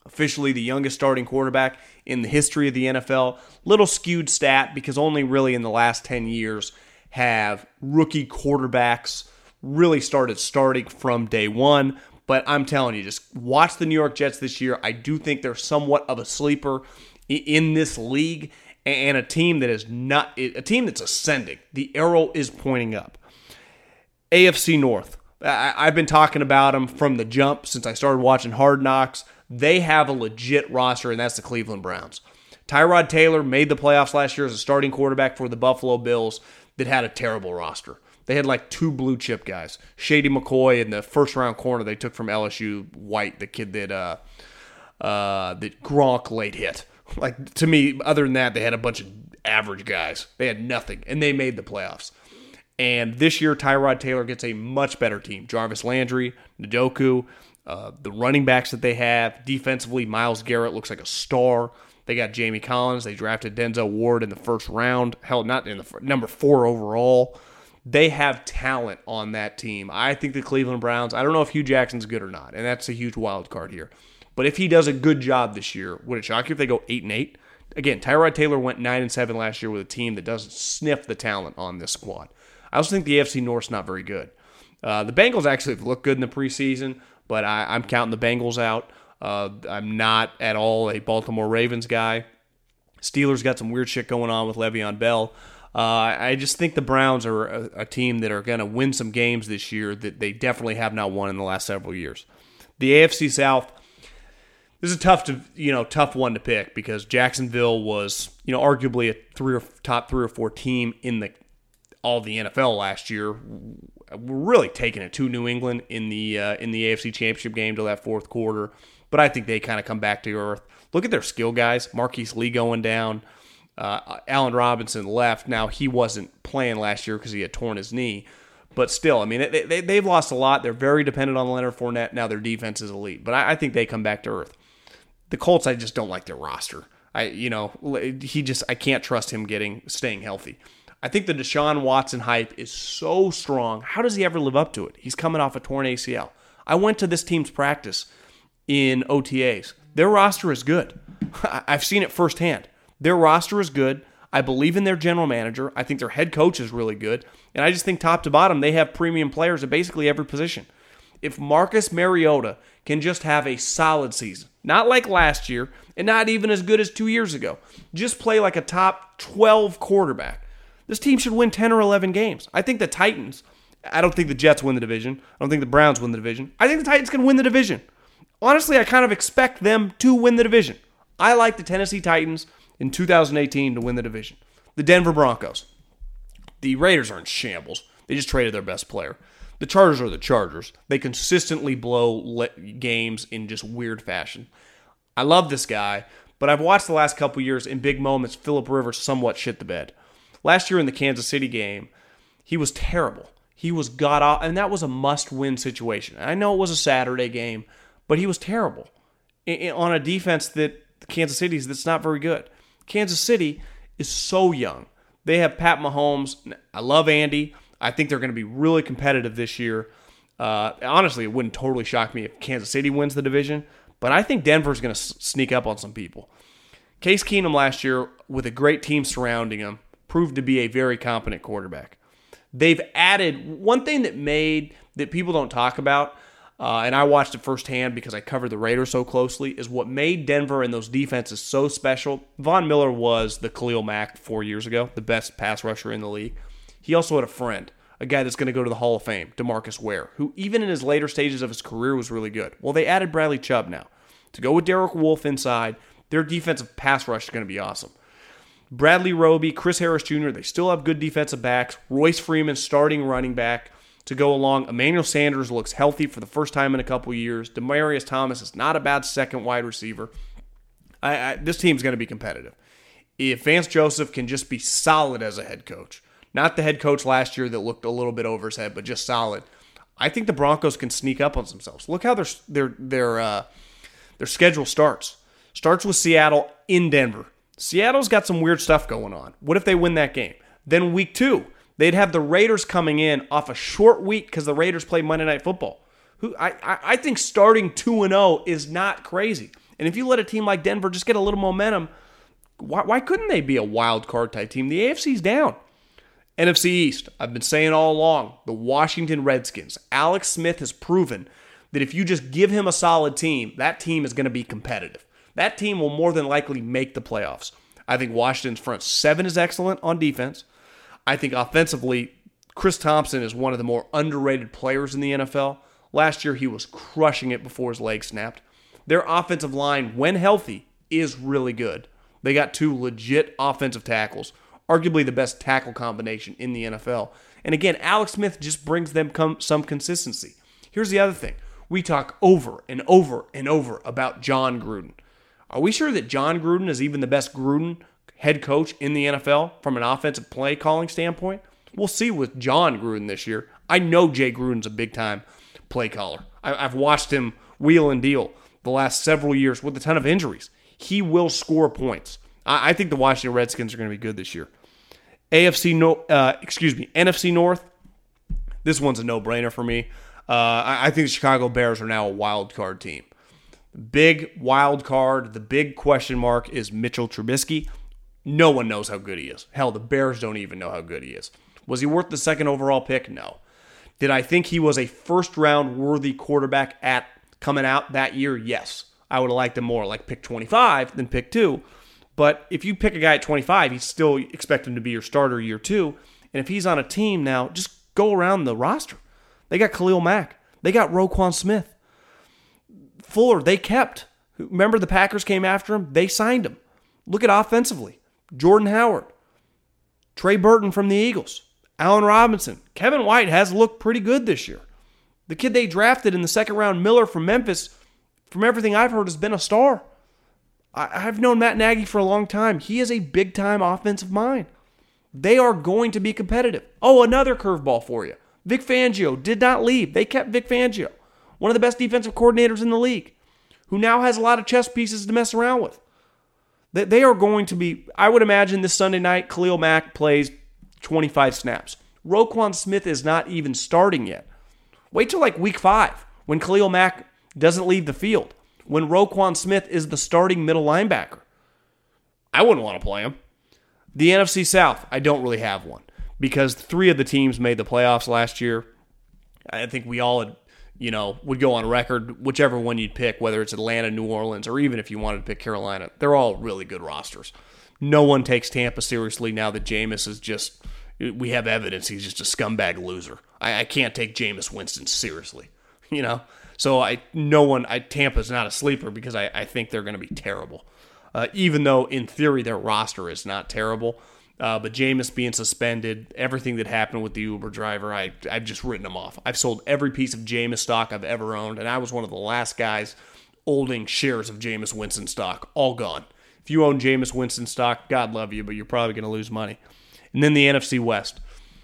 Speaker 1: officially the youngest starting quarterback in the history of the N F L. Little skewed stat because only really in the last ten years have rookie quarterbacks really started starting from day one. But I'm telling you, just watch the New York Jets this year. I do think they're somewhat of a sleeper in this league and a team that is not a team that's ascending. The arrow is pointing up. A F C North. I've been talking about them from the jump since I started watching Hard Knocks. They have a legit roster, and that's the Cleveland Browns. Tyrod Taylor made the playoffs last year as a starting quarterback for the Buffalo Bills that had a terrible roster. They had like two blue chip guys. Shady McCoy in the first round corner they took from L S U, White, the kid that uh, uh, that Gronk late hit. Like, to me, other than that, they had a bunch of average guys. They had nothing, and they made the playoffs. And this year, Tyrod Taylor gets a much better team. Jarvis Landry, Njoku, uh, the running backs that they have. Defensively, Myles Garrett looks like a star. They got Jamie Collins. They drafted Denzel Ward in the first round. Hell, not in the number four overall. They have talent on that team. I think the Cleveland Browns, I don't know if Hugh Jackson's good or not, and that's a huge wild card here. But if he does a good job this year, would it shock you if they go eight and eight? Again, Tyrod Taylor went nine and seven last year with a team that doesn't sniff the talent on this squad. I also think the A F C North's not very good. Uh, the Bengals actually have looked good in the preseason, but I, I'm counting the Bengals out. Uh, I'm not at all a Baltimore Ravens guy. Steelers got some weird shit going on with Le'Veon Bell. Uh, I just think the Browns are a, a team that are going to win some games this year that they definitely have not won in the last several years. The A F C South, this is a tough to you know tough one to pick because Jacksonville was you know arguably a three or top three or four team in the all the N F L last year. We're really taking it to New England in the uh, in the A F C Championship game to that fourth quarter, but I think they kind of come back to earth. Look at their skill guys. Marquise Lee going down. Uh, Allen Robinson left. Now, he wasn't playing last year because he had torn his knee. But still, I mean, they, they, they've lost a lot. They're very dependent on Leonard Fournette. Now their defense is elite. But I, I think they come back to earth. The Colts, I just don't like their roster. I, you know, he just, I can't trust him getting, staying healthy. I think the Deshaun Watson hype is so strong. How does he ever live up to it? He's coming off a torn A C L. I went to this team's practice in O T As. Their roster is good. I've seen it firsthand. Their roster is good. I believe in their general manager. I think their head coach is really good. And I just think top to bottom, they have premium players at basically every position. If Marcus Mariota can just have a solid season, not like last year, and not even as good as two years ago, just play like a top twelve quarterback, this team should win ten or eleven games. I think the Titans, I don't think the Jets win the division. I don't think the Browns win the division. I think the Titans can win the division. Honestly, I kind of expect them to win the division. I like the Tennessee Titans in two thousand eighteen to win the division. The Denver Broncos. The Raiders are in shambles. They just traded their best player. The Chargers are the Chargers. They consistently blow games in just weird fashion. I love this guy, but I've watched the last couple years in big moments, Phillip Rivers somewhat shit the bed. Last year in the Kansas City game, he was terrible. He was god awful, and that was a must-win situation. I know it was a Saturday game, but he was terrible on a defense that Kansas City's that's not very good. Kansas City is so young. They have Pat Mahomes. I love Andy. I think they're going to be really competitive this year. Uh, honestly, it wouldn't totally shock me if Kansas City wins the division, but I think Denver's going to s- sneak up on some people. Case Keenum last year, with a great team surrounding him, proved to be a very competent quarterback. They've added one thing that made that people don't talk about, uh, and I watched it firsthand because I covered the Raiders so closely, is what made Denver and those defenses so special. Von Miller was the Khalil Mack four years ago, the best pass rusher in the league. He also had a friend, a guy that's going to go to the Hall of Fame, DeMarcus Ware, who even in his later stages of his career was really good. Well, they added Bradley Chubb now. To go with Derek Wolfe inside, their defensive pass rush is going to be awesome. Bradley Roby, Chris Harris Junior, they still have good defensive backs. Royce Freeman starting running back to go along. Emmanuel Sanders looks healthy for the first time in a couple years. Demaryius Thomas is not a bad second wide receiver. I, I, this team's going to be competitive. If Vance Joseph can just be solid as a head coach, not the head coach last year that looked a little bit over his head, but just solid, I think the Broncos can sneak up on themselves. Look how their their their uh, their schedule starts. Starts with Seattle in Denver. Seattle's got some weird stuff going on. What if they win that game? Then week two, they'd have the Raiders coming in off a short week because the Raiders play Monday Night Football. Who I, I, I think starting two and oh is not crazy. And if you let a team like Denver just get a little momentum, why, why couldn't they be a wild card type team? The A F C's down. N F C East, I've been saying all along, the Washington Redskins. Alex Smith has proven that if you just give him a solid team, that team is going to be competitive. That team will more than likely make the playoffs. I think Washington's front seven is excellent on defense. I think offensively, Chris Thompson is one of the more underrated players in the N F L. Last year, he was crushing it before his leg snapped. Their offensive line, when healthy, is really good. They got two legit offensive tackles, arguably the best tackle combination in the N F L. And again, Alex Smith just brings them com- some consistency. Here's the other thing. We talk over and over and over about John Gruden. Are we sure that John Gruden is even the best Gruden head coach in the N F L from an offensive play calling standpoint? We'll see with John Gruden this year. I know Jay Gruden's a big-time play caller. I- I've watched him wheel and deal the last several years with a ton of injuries. He will score points. I, I think the Washington Redskins are going to be good this year. A F C no, uh, excuse me, N F C North. This one's a no-brainer for me. Uh, I, I think the Chicago Bears are now a wild card team. Big wild card, the big question mark is Mitchell Trubisky. No one knows how good he is. Hell, the Bears don't even know how good he is. Was he worth the second overall pick? No. Did I think he was a first-round worthy quarterback at coming out that year? Yes. I would have liked him more, like pick twenty-five than pick two. But if you pick a guy at twenty-five, you still expect him to be your starter year two. And if he's on a team now, just go around the roster. They got Khalil Mack. They got Roquan Smith. Fuller, they kept. Remember the Packers came after him? They signed him. Look at offensively. Jordan Howard. Trey Burton from the Eagles. Allen Robinson. Kevin White has looked pretty good this year. The kid they drafted in the second round, Miller from Memphis, from everything I've heard, has been a star. I've known Matt Nagy for a long time. He is a big-time offensive mind. They are going to be competitive. Oh, another curveball for you. Vic Fangio did not leave. They kept Vic Fangio, one of the best defensive coordinators in the league, who now has a lot of chess pieces to mess around with. They are going to be, I would imagine this Sunday night, Khalil Mack plays twenty-five snaps. Roquan Smith is not even starting yet. Wait till like week five when Khalil Mack doesn't leave the field, when Roquan Smith is the starting middle linebacker. I wouldn't want to play him. The N F C South, I don't really have one because three of the teams made the playoffs last year. I think we all had, you know, would go on record, whichever one you'd pick, whether it's Atlanta, New Orleans, or even if you wanted to pick Carolina. They're all really good rosters. No one takes Tampa seriously now that Jameis is just, we have evidence he's just a scumbag loser. I, I can't take Jameis Winston seriously, you know? So I, no one, I, Tampa's not a sleeper because I, I think they're going to be terrible. Uh, even though in theory their roster is not terrible. Uh, but Jameis being suspended, everything that happened with the Uber driver, I, I've just written him off. I've sold every piece of Jameis stock I've ever owned, and I was one of the last guys holding shares of Jameis Winston stock. All gone. If you own Jameis Winston stock, God love you, but you're probably going to lose money. And then the N F C West.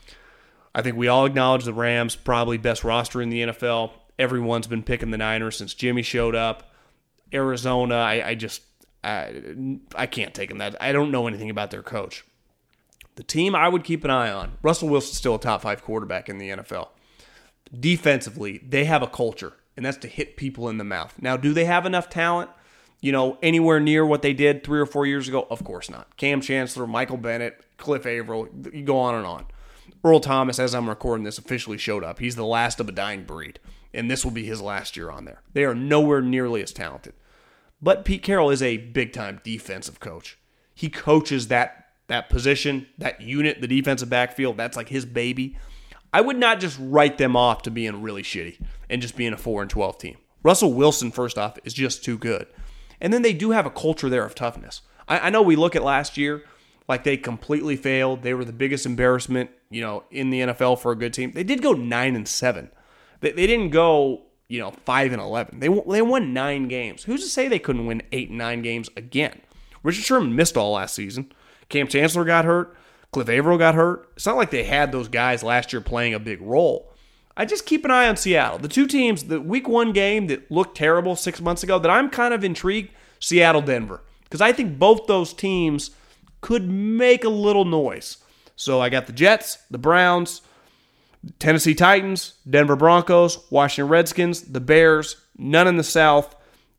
Speaker 1: I think we all acknowledge the Rams, probably best roster in the N F L. Everyone's been picking the Niners since Jimmy showed up. Arizona, I, I just, I, I can't take them. That I don't know anything about their coach. The team I would keep an eye on, Russell Wilson's still a top five quarterback in the N F L. Defensively, they have a culture, and that's to hit people in the mouth. Now, do they have enough talent, you know, anywhere near what they did three or four years ago? Of course not. Cam Chancellor, Michael Bennett, Cliff Averill, you go on and on. Earl Thomas, as I'm recording this, officially showed up. He's the last of a dying breed, and this will be his last year on there. They are nowhere nearly as talented. But Pete Carroll is a big-time defensive coach. He coaches that that position, that unit, the defensive backfield. That's like his baby. I would not just write them off to being really shitty and just being a four and twelve team. Russell Wilson, first off, is just too good. And then they do have a culture there of toughness. I, I know we look at last year like they completely failed. They were the biggest embarrassment, you know, in the N F L for a good team. They did go nine and seven. They, they didn't go, you know, five and eleven. They they won nine games. Who's to say they couldn't win eight and nine games again? Richard Sherman missed all last season. Cam Chancellor got hurt. Cliff Averill got hurt. It's not like they had those guys last year playing a big role. I just keep an eye on Seattle. The two teams, the week one game that looked terrible six months ago, that I'm kind of intrigued, Seattle-Denver. Because I think both those teams could make a little noise. So I got the Jets, the Browns, Tennessee Titans, Denver Broncos, Washington Redskins, the Bears, none in the South,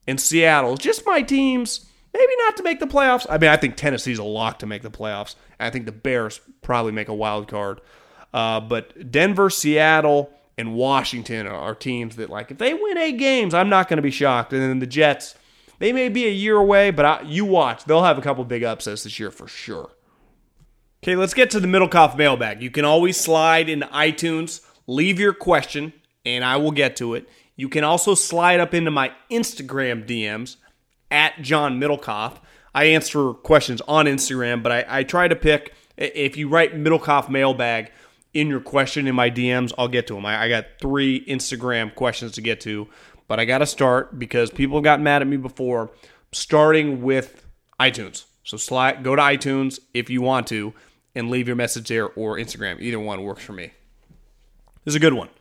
Speaker 1: and Seattle. Just my teams, maybe not to make the playoffs. I mean, I think Tennessee's a lock to make the playoffs. I think the Bears probably make a wild card. Uh, but Denver, Seattle, and Washington are, are teams that, like, if they win eight games, I'm not going to be shocked. And then the Jets, they may be a year away, but I, you watch. They'll have a couple big upsets this year for sure. Okay, let's get to the Middlekauff mailbag. You can always slide into iTunes, leave your question, and I will get to it. You can also slide up into my Instagram D Ms, at John Middlekauff. I answer questions on Instagram, but I, I try to pick, if you write Middlekauff mailbag in your question in my D Ms, I'll get to them. I, I got three Instagram questions to get to, but I got to start because people got mad at me before, starting with iTunes. So slide, go to iTunes if you want to, and leave your message there, or Instagram. Either one works for me. This is a good one.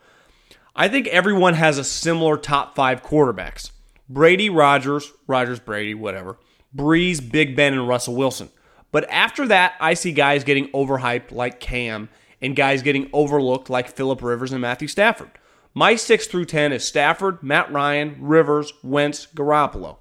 Speaker 1: I think everyone has a similar top five quarterbacks. Brady, Rodgers, Rodgers, Brady, whatever. Breeze, Big Ben, and Russell Wilson. But after that, I see guys getting overhyped like Cam and guys getting overlooked like Phillip Rivers and Matthew Stafford. My six through ten is Stafford, Matt Ryan, Rivers, Wentz, Garoppolo,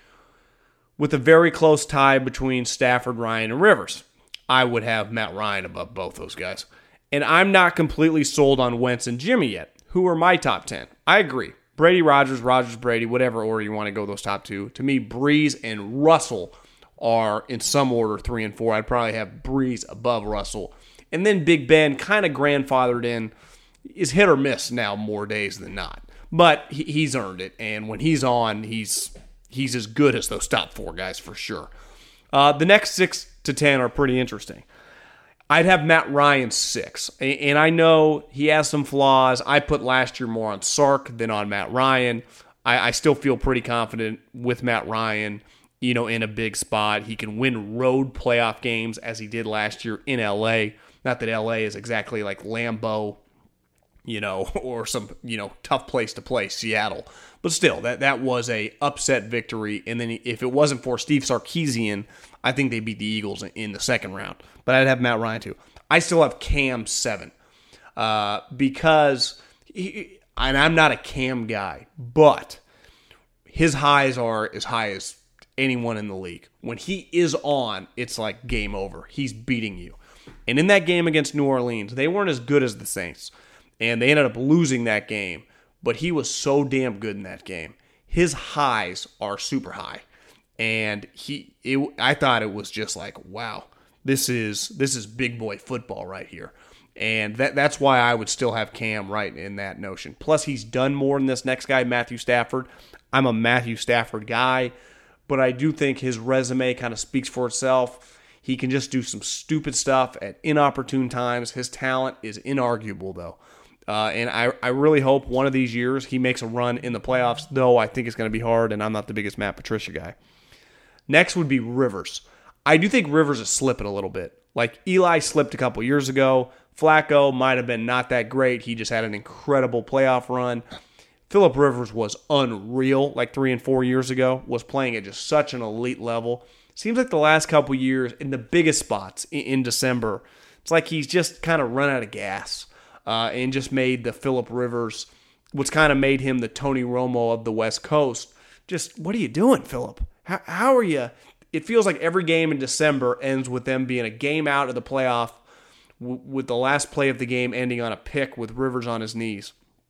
Speaker 1: with a very close tie between Stafford, Ryan, and Rivers. I would have Matt Ryan above both those guys. And I'm not completely sold on Wentz and Jimmy yet, who are my top ten. I agree. Brady, Rodgers, Rodgers, Brady, whatever order you want to go those top two. To me, Breeze and Russell are in some order three and four. I'd probably have Breeze above Russell. And then Big Ben, kind of grandfathered in, is hit or miss now more days than not. But he, he's earned it. And when he's on, he's he's as good as those top four guys for sure. Uh, the next six to ten are pretty interesting. I'd have Matt Ryan six. And I know he has some flaws. I put last year more on Sark than on Matt Ryan. I, I still feel pretty confident with Matt Ryan, you know, in a big spot. He can win road playoff games as he did last year in L A. Not that L A is exactly like Lambeau, you know, or some, you know, tough place to play, Seattle. But still, that, that was a upset victory. And then if it wasn't for Steve Sarkisian, I think they beat the Eagles in the second round. But I'd have Matt Ryan too. I still have Cam seven uh, because, he, and I'm not a Cam guy, but his highs are as high as anyone in the league. When he is on, it's like game over. He's beating you. And in that game against New Orleans, they weren't as good as the Saints. And they ended up losing that game. But he was so damn good in that game. His highs are super high. And he, it, I thought it was just like, wow, this is this is big boy football right here. And that that's why I would still have Cam right in that notion. Plus, he's done more than this next guy, Matthew Stafford. I'm a Matthew Stafford guy. But I do think his resume kind of speaks for itself. He can just do some stupid stuff at inopportune times. His talent is inarguable, though. Uh, and I, I really hope one of these years he makes a run in the playoffs, though I think it's going to be hard, and I'm not the biggest Matt Patricia guy. Next would be Rivers. I do think Rivers is slipping a little bit. Like Eli slipped a couple years ago. Flacco might have been not that great. He just had an incredible playoff run. Phillip Rivers was unreal like three and four years ago, was playing at just such an elite level. Seems like the last couple years in the biggest spots in, in December, it's like he's just kind of run out of gas. Uh, and just made the Phillip Rivers, what's kind of made him the Tony Romo of the West Coast. Just, what are you doing, Phillip? How, how are you? It feels like every game in December ends with them being a game out of the playoff, w- with the last play of the game ending on a pick with Rivers on his knees.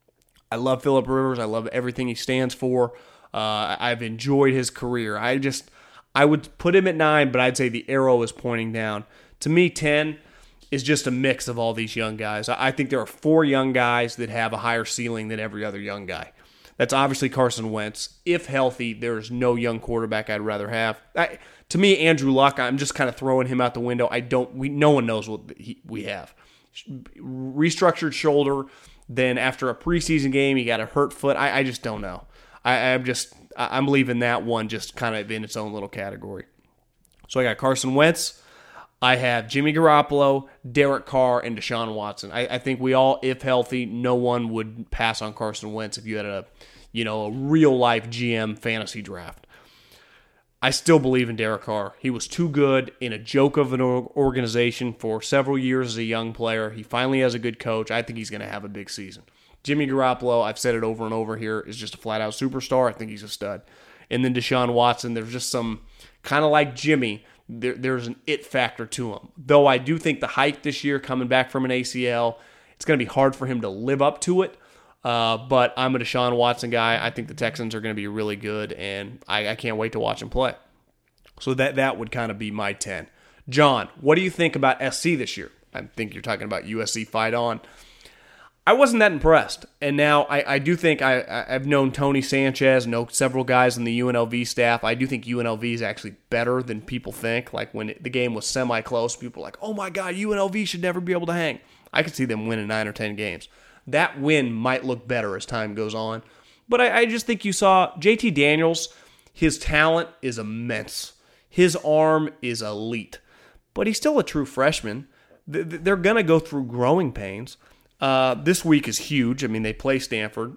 Speaker 1: I love Phillip Rivers. I love everything he stands for. Uh, I've enjoyed his career. I just, I would put him at nine, but I'd say the arrow is pointing down. To me, ten is just a mix of all these young guys. I think there are four young guys that have a higher ceiling than every other young guy. That's obviously Carson Wentz. If healthy, there's no young quarterback I'd rather have. I, to me, Andrew Luck, I'm just kind of throwing him out the window. I don't. We no one knows what he, we have. Restructured shoulder. Then after a preseason game, he got a hurt foot. I, I just don't know. I, I'm just I'm leaving that one just kind of in its own little category. So I got Carson Wentz. I have Jimmy Garoppolo, Derek Carr, and Deshaun Watson. I, I think we all, if healthy, no one would pass on Carson Wentz if you had a, you know, a real life G M fantasy draft. I still believe in Derek Carr. He was too good in a joke of an organization for several years as a young player. He finally has a good coach. I think he's going to have a big season. Jimmy Garoppolo, I've said it over and over here, is just a flat-out superstar. I think he's a stud. And then Deshaun Watson, there's just some, kind of like Jimmy, there, there's an it factor to him. Though I do think the hype this year coming back from an A C L, it's going to be hard for him to live up to it. Uh, but I'm a Deshaun Watson guy. I think the Texans are going to be really good, and I, I can't wait to watch him play. So that that would kind of be my ten. John, what do you think about S C this year? I think you're talking about U S C Fight On. I wasn't that impressed, and now I, I do think I, I've known Tony Sanchez, know several guys in the U N L V staff. I do think U N L V is actually better than people think. Like when it, the game was semi-close, people were like, oh my God, U N L V should never be able to hang. I could see them winning nine or ten games. That win might look better as time goes on. But I, I just think you saw J T Daniels, his talent is immense. His arm is elite. But he's still a true freshman. They're going to go through growing pains. Uh, this week is huge. I mean, they play Stanford.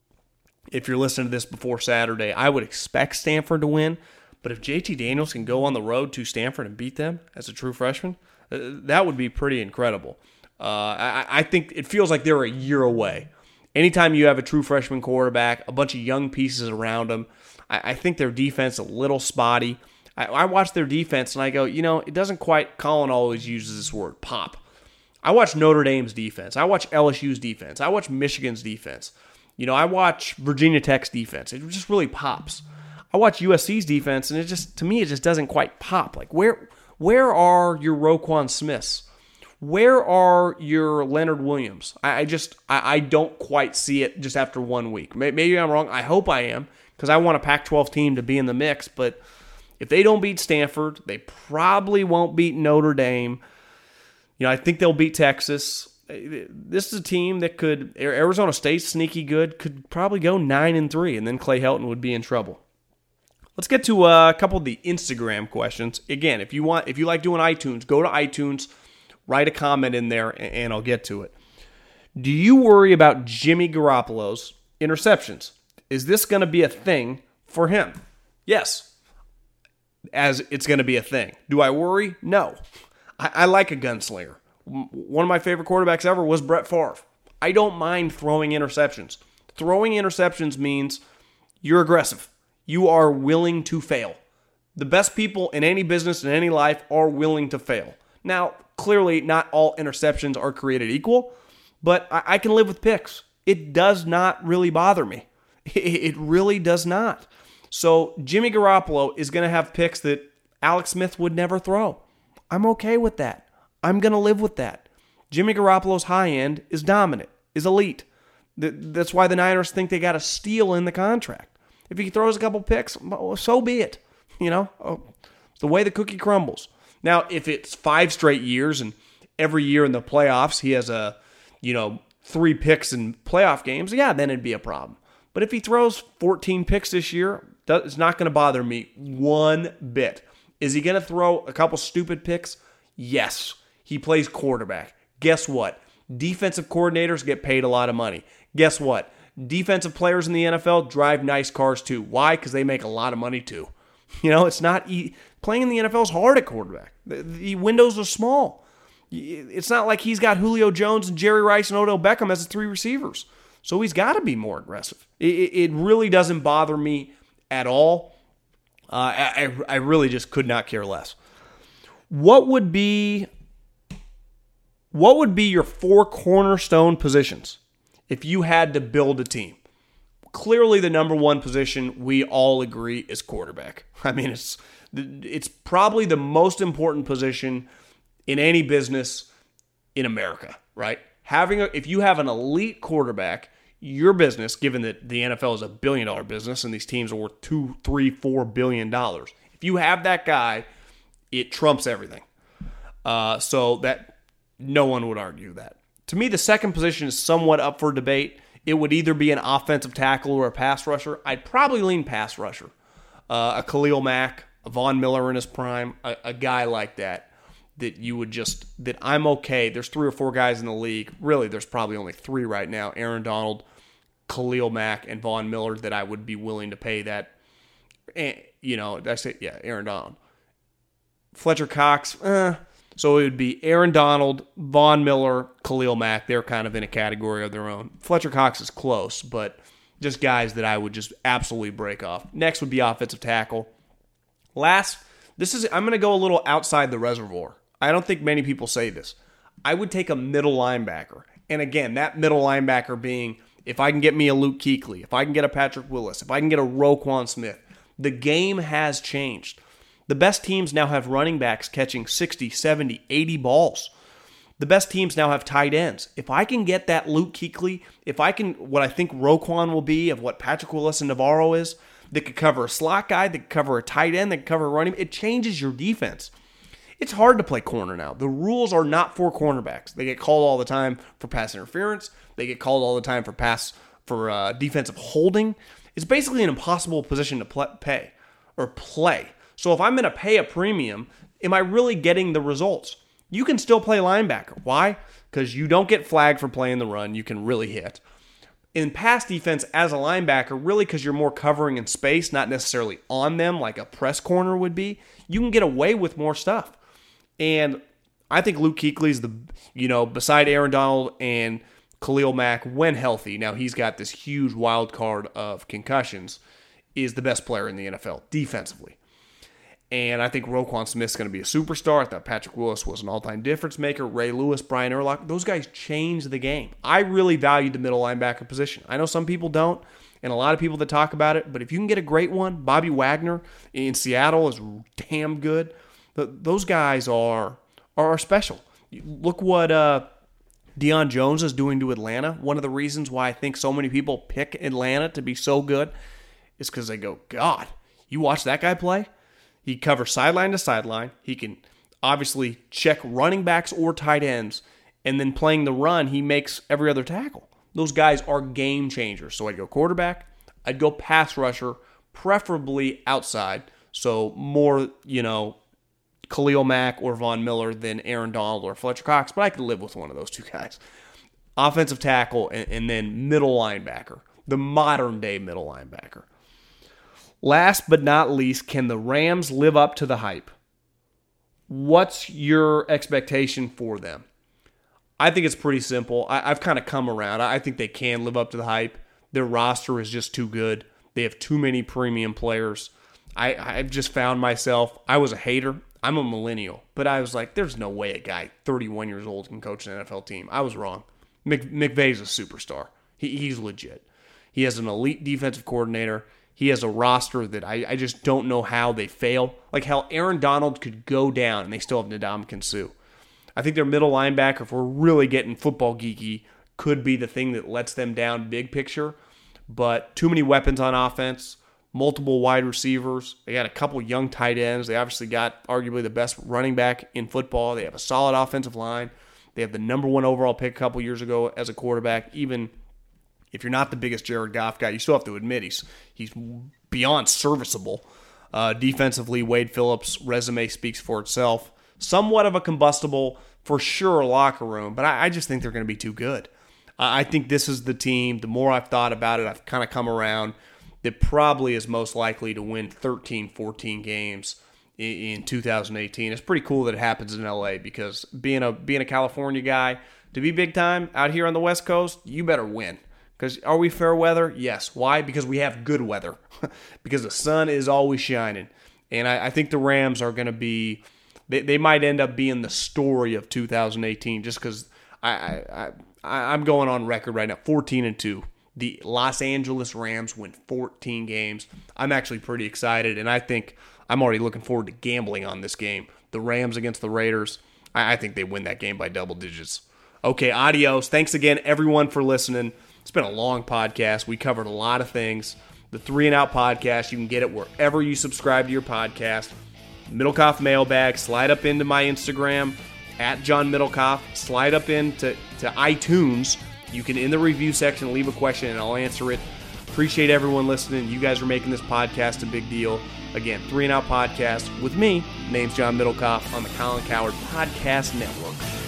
Speaker 1: If you're listening to this before Saturday, I would expect Stanford to win. But if J T Daniels can go on the road to Stanford and beat them as a true freshman, that would be pretty incredible. Uh, I, I think it feels like they're a year away. Anytime you have a true freshman quarterback, a bunch of young pieces around them, I, I think their defense is a little spotty. I, I watch their defense and I go, you know, it doesn't quite, Colin always uses this word, pop. I watch Notre Dame's defense. I watch L S U's defense. I watch Michigan's defense. You know, I watch Virginia Tech's defense. It just really pops. I watch U S C's defense, and it just, to me, it just doesn't quite pop. Like, where, where are your Roquan Smiths? Where are your Leonard Williams? I, I just, I, I don't quite see it just after one week. Maybe I'm wrong. I hope I am, because I want a Pac twelve team to be in the mix. But if they don't beat Stanford, they probably won't beat Notre Dame. You know, I think they'll beat Texas. This is a team that could, Arizona State's sneaky good, could probably go nine and three, and then Clay Helton would be in trouble. Let's get to a couple of the Instagram questions. Again, if you want, if you like doing iTunes, go to iTunes, write a comment in there, and I'll get to it. Do you worry about Jimmy Garoppolo's interceptions? Is this going to be a thing for him? Yes, as it's going to be a thing. Do I worry? No. I, I like a gunslinger. One of my favorite quarterbacks ever was Brett Favre. I don't mind throwing interceptions. Throwing interceptions means you're aggressive. You are willing to fail. The best people in any business, in any life, are willing to fail. Now, clearly, not all interceptions are created equal, but I, I can live with picks. It does not really bother me. It, it really does not. So Jimmy Garoppolo is going to have picks that Alex Smith would never throw. I'm okay with that. I'm going to live with that. Jimmy Garoppolo's high end is dominant, is elite. That's why the Niners think they got a steal in the contract. If he throws a couple picks, so be it. You know, it's the way the cookie crumbles. Now, if it's five straight years and every year in the playoffs he has a, you know, three picks in playoff games, yeah, then it'd be a problem. But if he throws fourteen picks this year, it's not going to bother me one bit. Is he going to throw a couple stupid picks? Yes. He plays quarterback. Guess what? Defensive coordinators get paid a lot of money. Guess what? Defensive players in the N F L drive nice cars too. Why? Because they make a lot of money too. You know, it's not e- playing in the N F L is hard at quarterback. The, the windows are small. It's not like he's got Julio Jones and Jerry Rice and Odell Beckham as the three receivers. So he's got to be more aggressive. It, it really doesn't bother me at all. Uh, I, I really just could not care less. What would be what would be your four cornerstone positions if you had to build a team? Clearly, the number one position we all agree is quarterback. I mean, it's it's probably the most important position in any business in America, right? Having a, if you have an elite quarterback, your business, given that the N F L is a billion dollar business and these teams are worth two, three, four billion dollars, if you have that guy, it trumps everything. Uh, so that no one would argue that. To me, the second position is somewhat up for debate. It would either be an offensive tackle or a pass rusher. I'd probably lean pass rusher. Uh, a Khalil Mack, a Von Miller in his prime, a, a guy like that, that you would just, that I'm okay. There's three or four guys in the league. Really, there's probably only three right now. Aaron Donald, Khalil Mack, and Von Miller that I would be willing to pay that. And, you know, I say, yeah, Aaron Donald. Fletcher Cox, eh. So it would be Aaron Donald, Von Miller, Khalil Mack. They're kind of in a category of their own. Fletcher Cox is close, but just guys that I would just absolutely break off. Next would be offensive tackle. Last, this is I'm going to go a little outside the reservoir. I don't think many people say this. I would take a middle linebacker. And again, that middle linebacker being, if I can get me a Luke Kuechly, if I can get a Patrick Willis, if I can get a Roquan Smith, the game has changed. The best teams now have running backs catching sixty, seventy, eighty balls. The best teams now have tight ends. If I can get that Luke Kuechly, if I can, what I think Roquan will be, of what Patrick Willis and Navarro is, that could cover a slot guy, that could cover a tight end, that could cover a running, it changes your defense. It's hard to play corner now. The rules are not for cornerbacks. They get called all the time for pass interference. They get called all the time for pass for uh, defensive holding. It's basically an impossible position to pl- pay or play. So if I'm going to pay a premium, am I really getting the results? You can still play linebacker. Why? Because you don't get flagged for playing the run. You can really hit. In pass defense as a linebacker, really because you're more covering in space, not necessarily on them like a press corner would be, you can get away with more stuff. And I think Luke Kuechly's the, you know, beside Aaron Donald and Khalil Mack, when healthy, now he's got this huge wild card of concussions, is the best player in the N F L defensively. And I think Roquan Smith's going to be a superstar. I thought Patrick Willis was an all-time difference maker. Ray Lewis, Brian Urlacher, those guys changed the game. I really valued the middle linebacker position. I know some people don't, and a lot of people that talk about it, but if you can get a great one, Bobby Wagner in Seattle is damn good. Those guys are are special. Look what uh, Deion Jones is doing to Atlanta. One of the reasons why I think so many people pick Atlanta to be so good is because they go, God, you watch that guy play? He covers sideline to sideline. He can obviously check running backs or tight ends, and then playing the run, he makes every other tackle. Those guys are game changers. So I'd go quarterback. I'd go pass rusher, preferably outside. So more, you know, Khalil Mack or Von Miller than Aaron Donald or Fletcher Cox, but I could live with one of those two guys. Offensive tackle and, and then middle linebacker, the modern day middle linebacker. Last but not least, can the Rams live up to the hype? What's your expectation for them? I think it's pretty simple. I, I've kind of come around. I think they can live up to the hype. Their roster is just too good. They have too many premium players. I, I've just found myself, I was a hater. I'm a millennial, but I was like, there's no way a guy thirty-one years old can coach an N F L team. I was wrong. Mc, McVay's a superstar. He, he's legit. He has an elite defensive coordinator. He has a roster that I, I just don't know how they fail. Like how Aaron Donald could go down and they still have Ndamukong Suh. I think their middle linebacker, if we're really getting football geeky, could be the thing that lets them down big picture. But too many weapons on offense, multiple wide receivers. They got a couple young tight ends. They obviously got arguably the best running back in football. They have a solid offensive line. They have the number one overall pick a couple years ago as a quarterback. Even if you're not the biggest Jared Goff guy, you still have to admit he's he's beyond serviceable. Uh, defensively, Wade Phillips' resume speaks for itself. Somewhat of a combustible, for sure, locker room, but I, I just think they're going to be too good. I, I think this is the team, the more I've thought about it, I've kind of come around, that probably is most likely to win thirteen, fourteen games in, in two thousand eighteen. It's pretty cool that it happens in L A because being a being a California guy, to be big time out here on the West Coast, you better win. Because are we fair weather? Yes. Why? Because we have good weather. Because the sun is always shining. And I, I think the Rams are going to be, they, they might end up being the story of two thousand eighteen just because I, I, I, I'm going on record right now, fourteen and two. The Los Angeles Rams win fourteen games. I'm actually pretty excited, and I think I'm already looking forward to gambling on this game. The Rams against the Raiders, I, I think they win that game by double digits. Okay, adios. Thanks again, everyone, for listening. It's been a long podcast. We covered a lot of things. The Three and Out podcast, you can get it wherever you subscribe to your podcast. Middlecoff Mailbag, slide up into my Instagram, at John Middlecoff. Slide up into to iTunes. You can, in the review section, leave a question, and I'll answer it. Appreciate everyone listening. You guys are making this podcast a big deal. Again, Three and Out podcast with me. Name's John Middlecoff on the Colin Cowherd Podcast Network.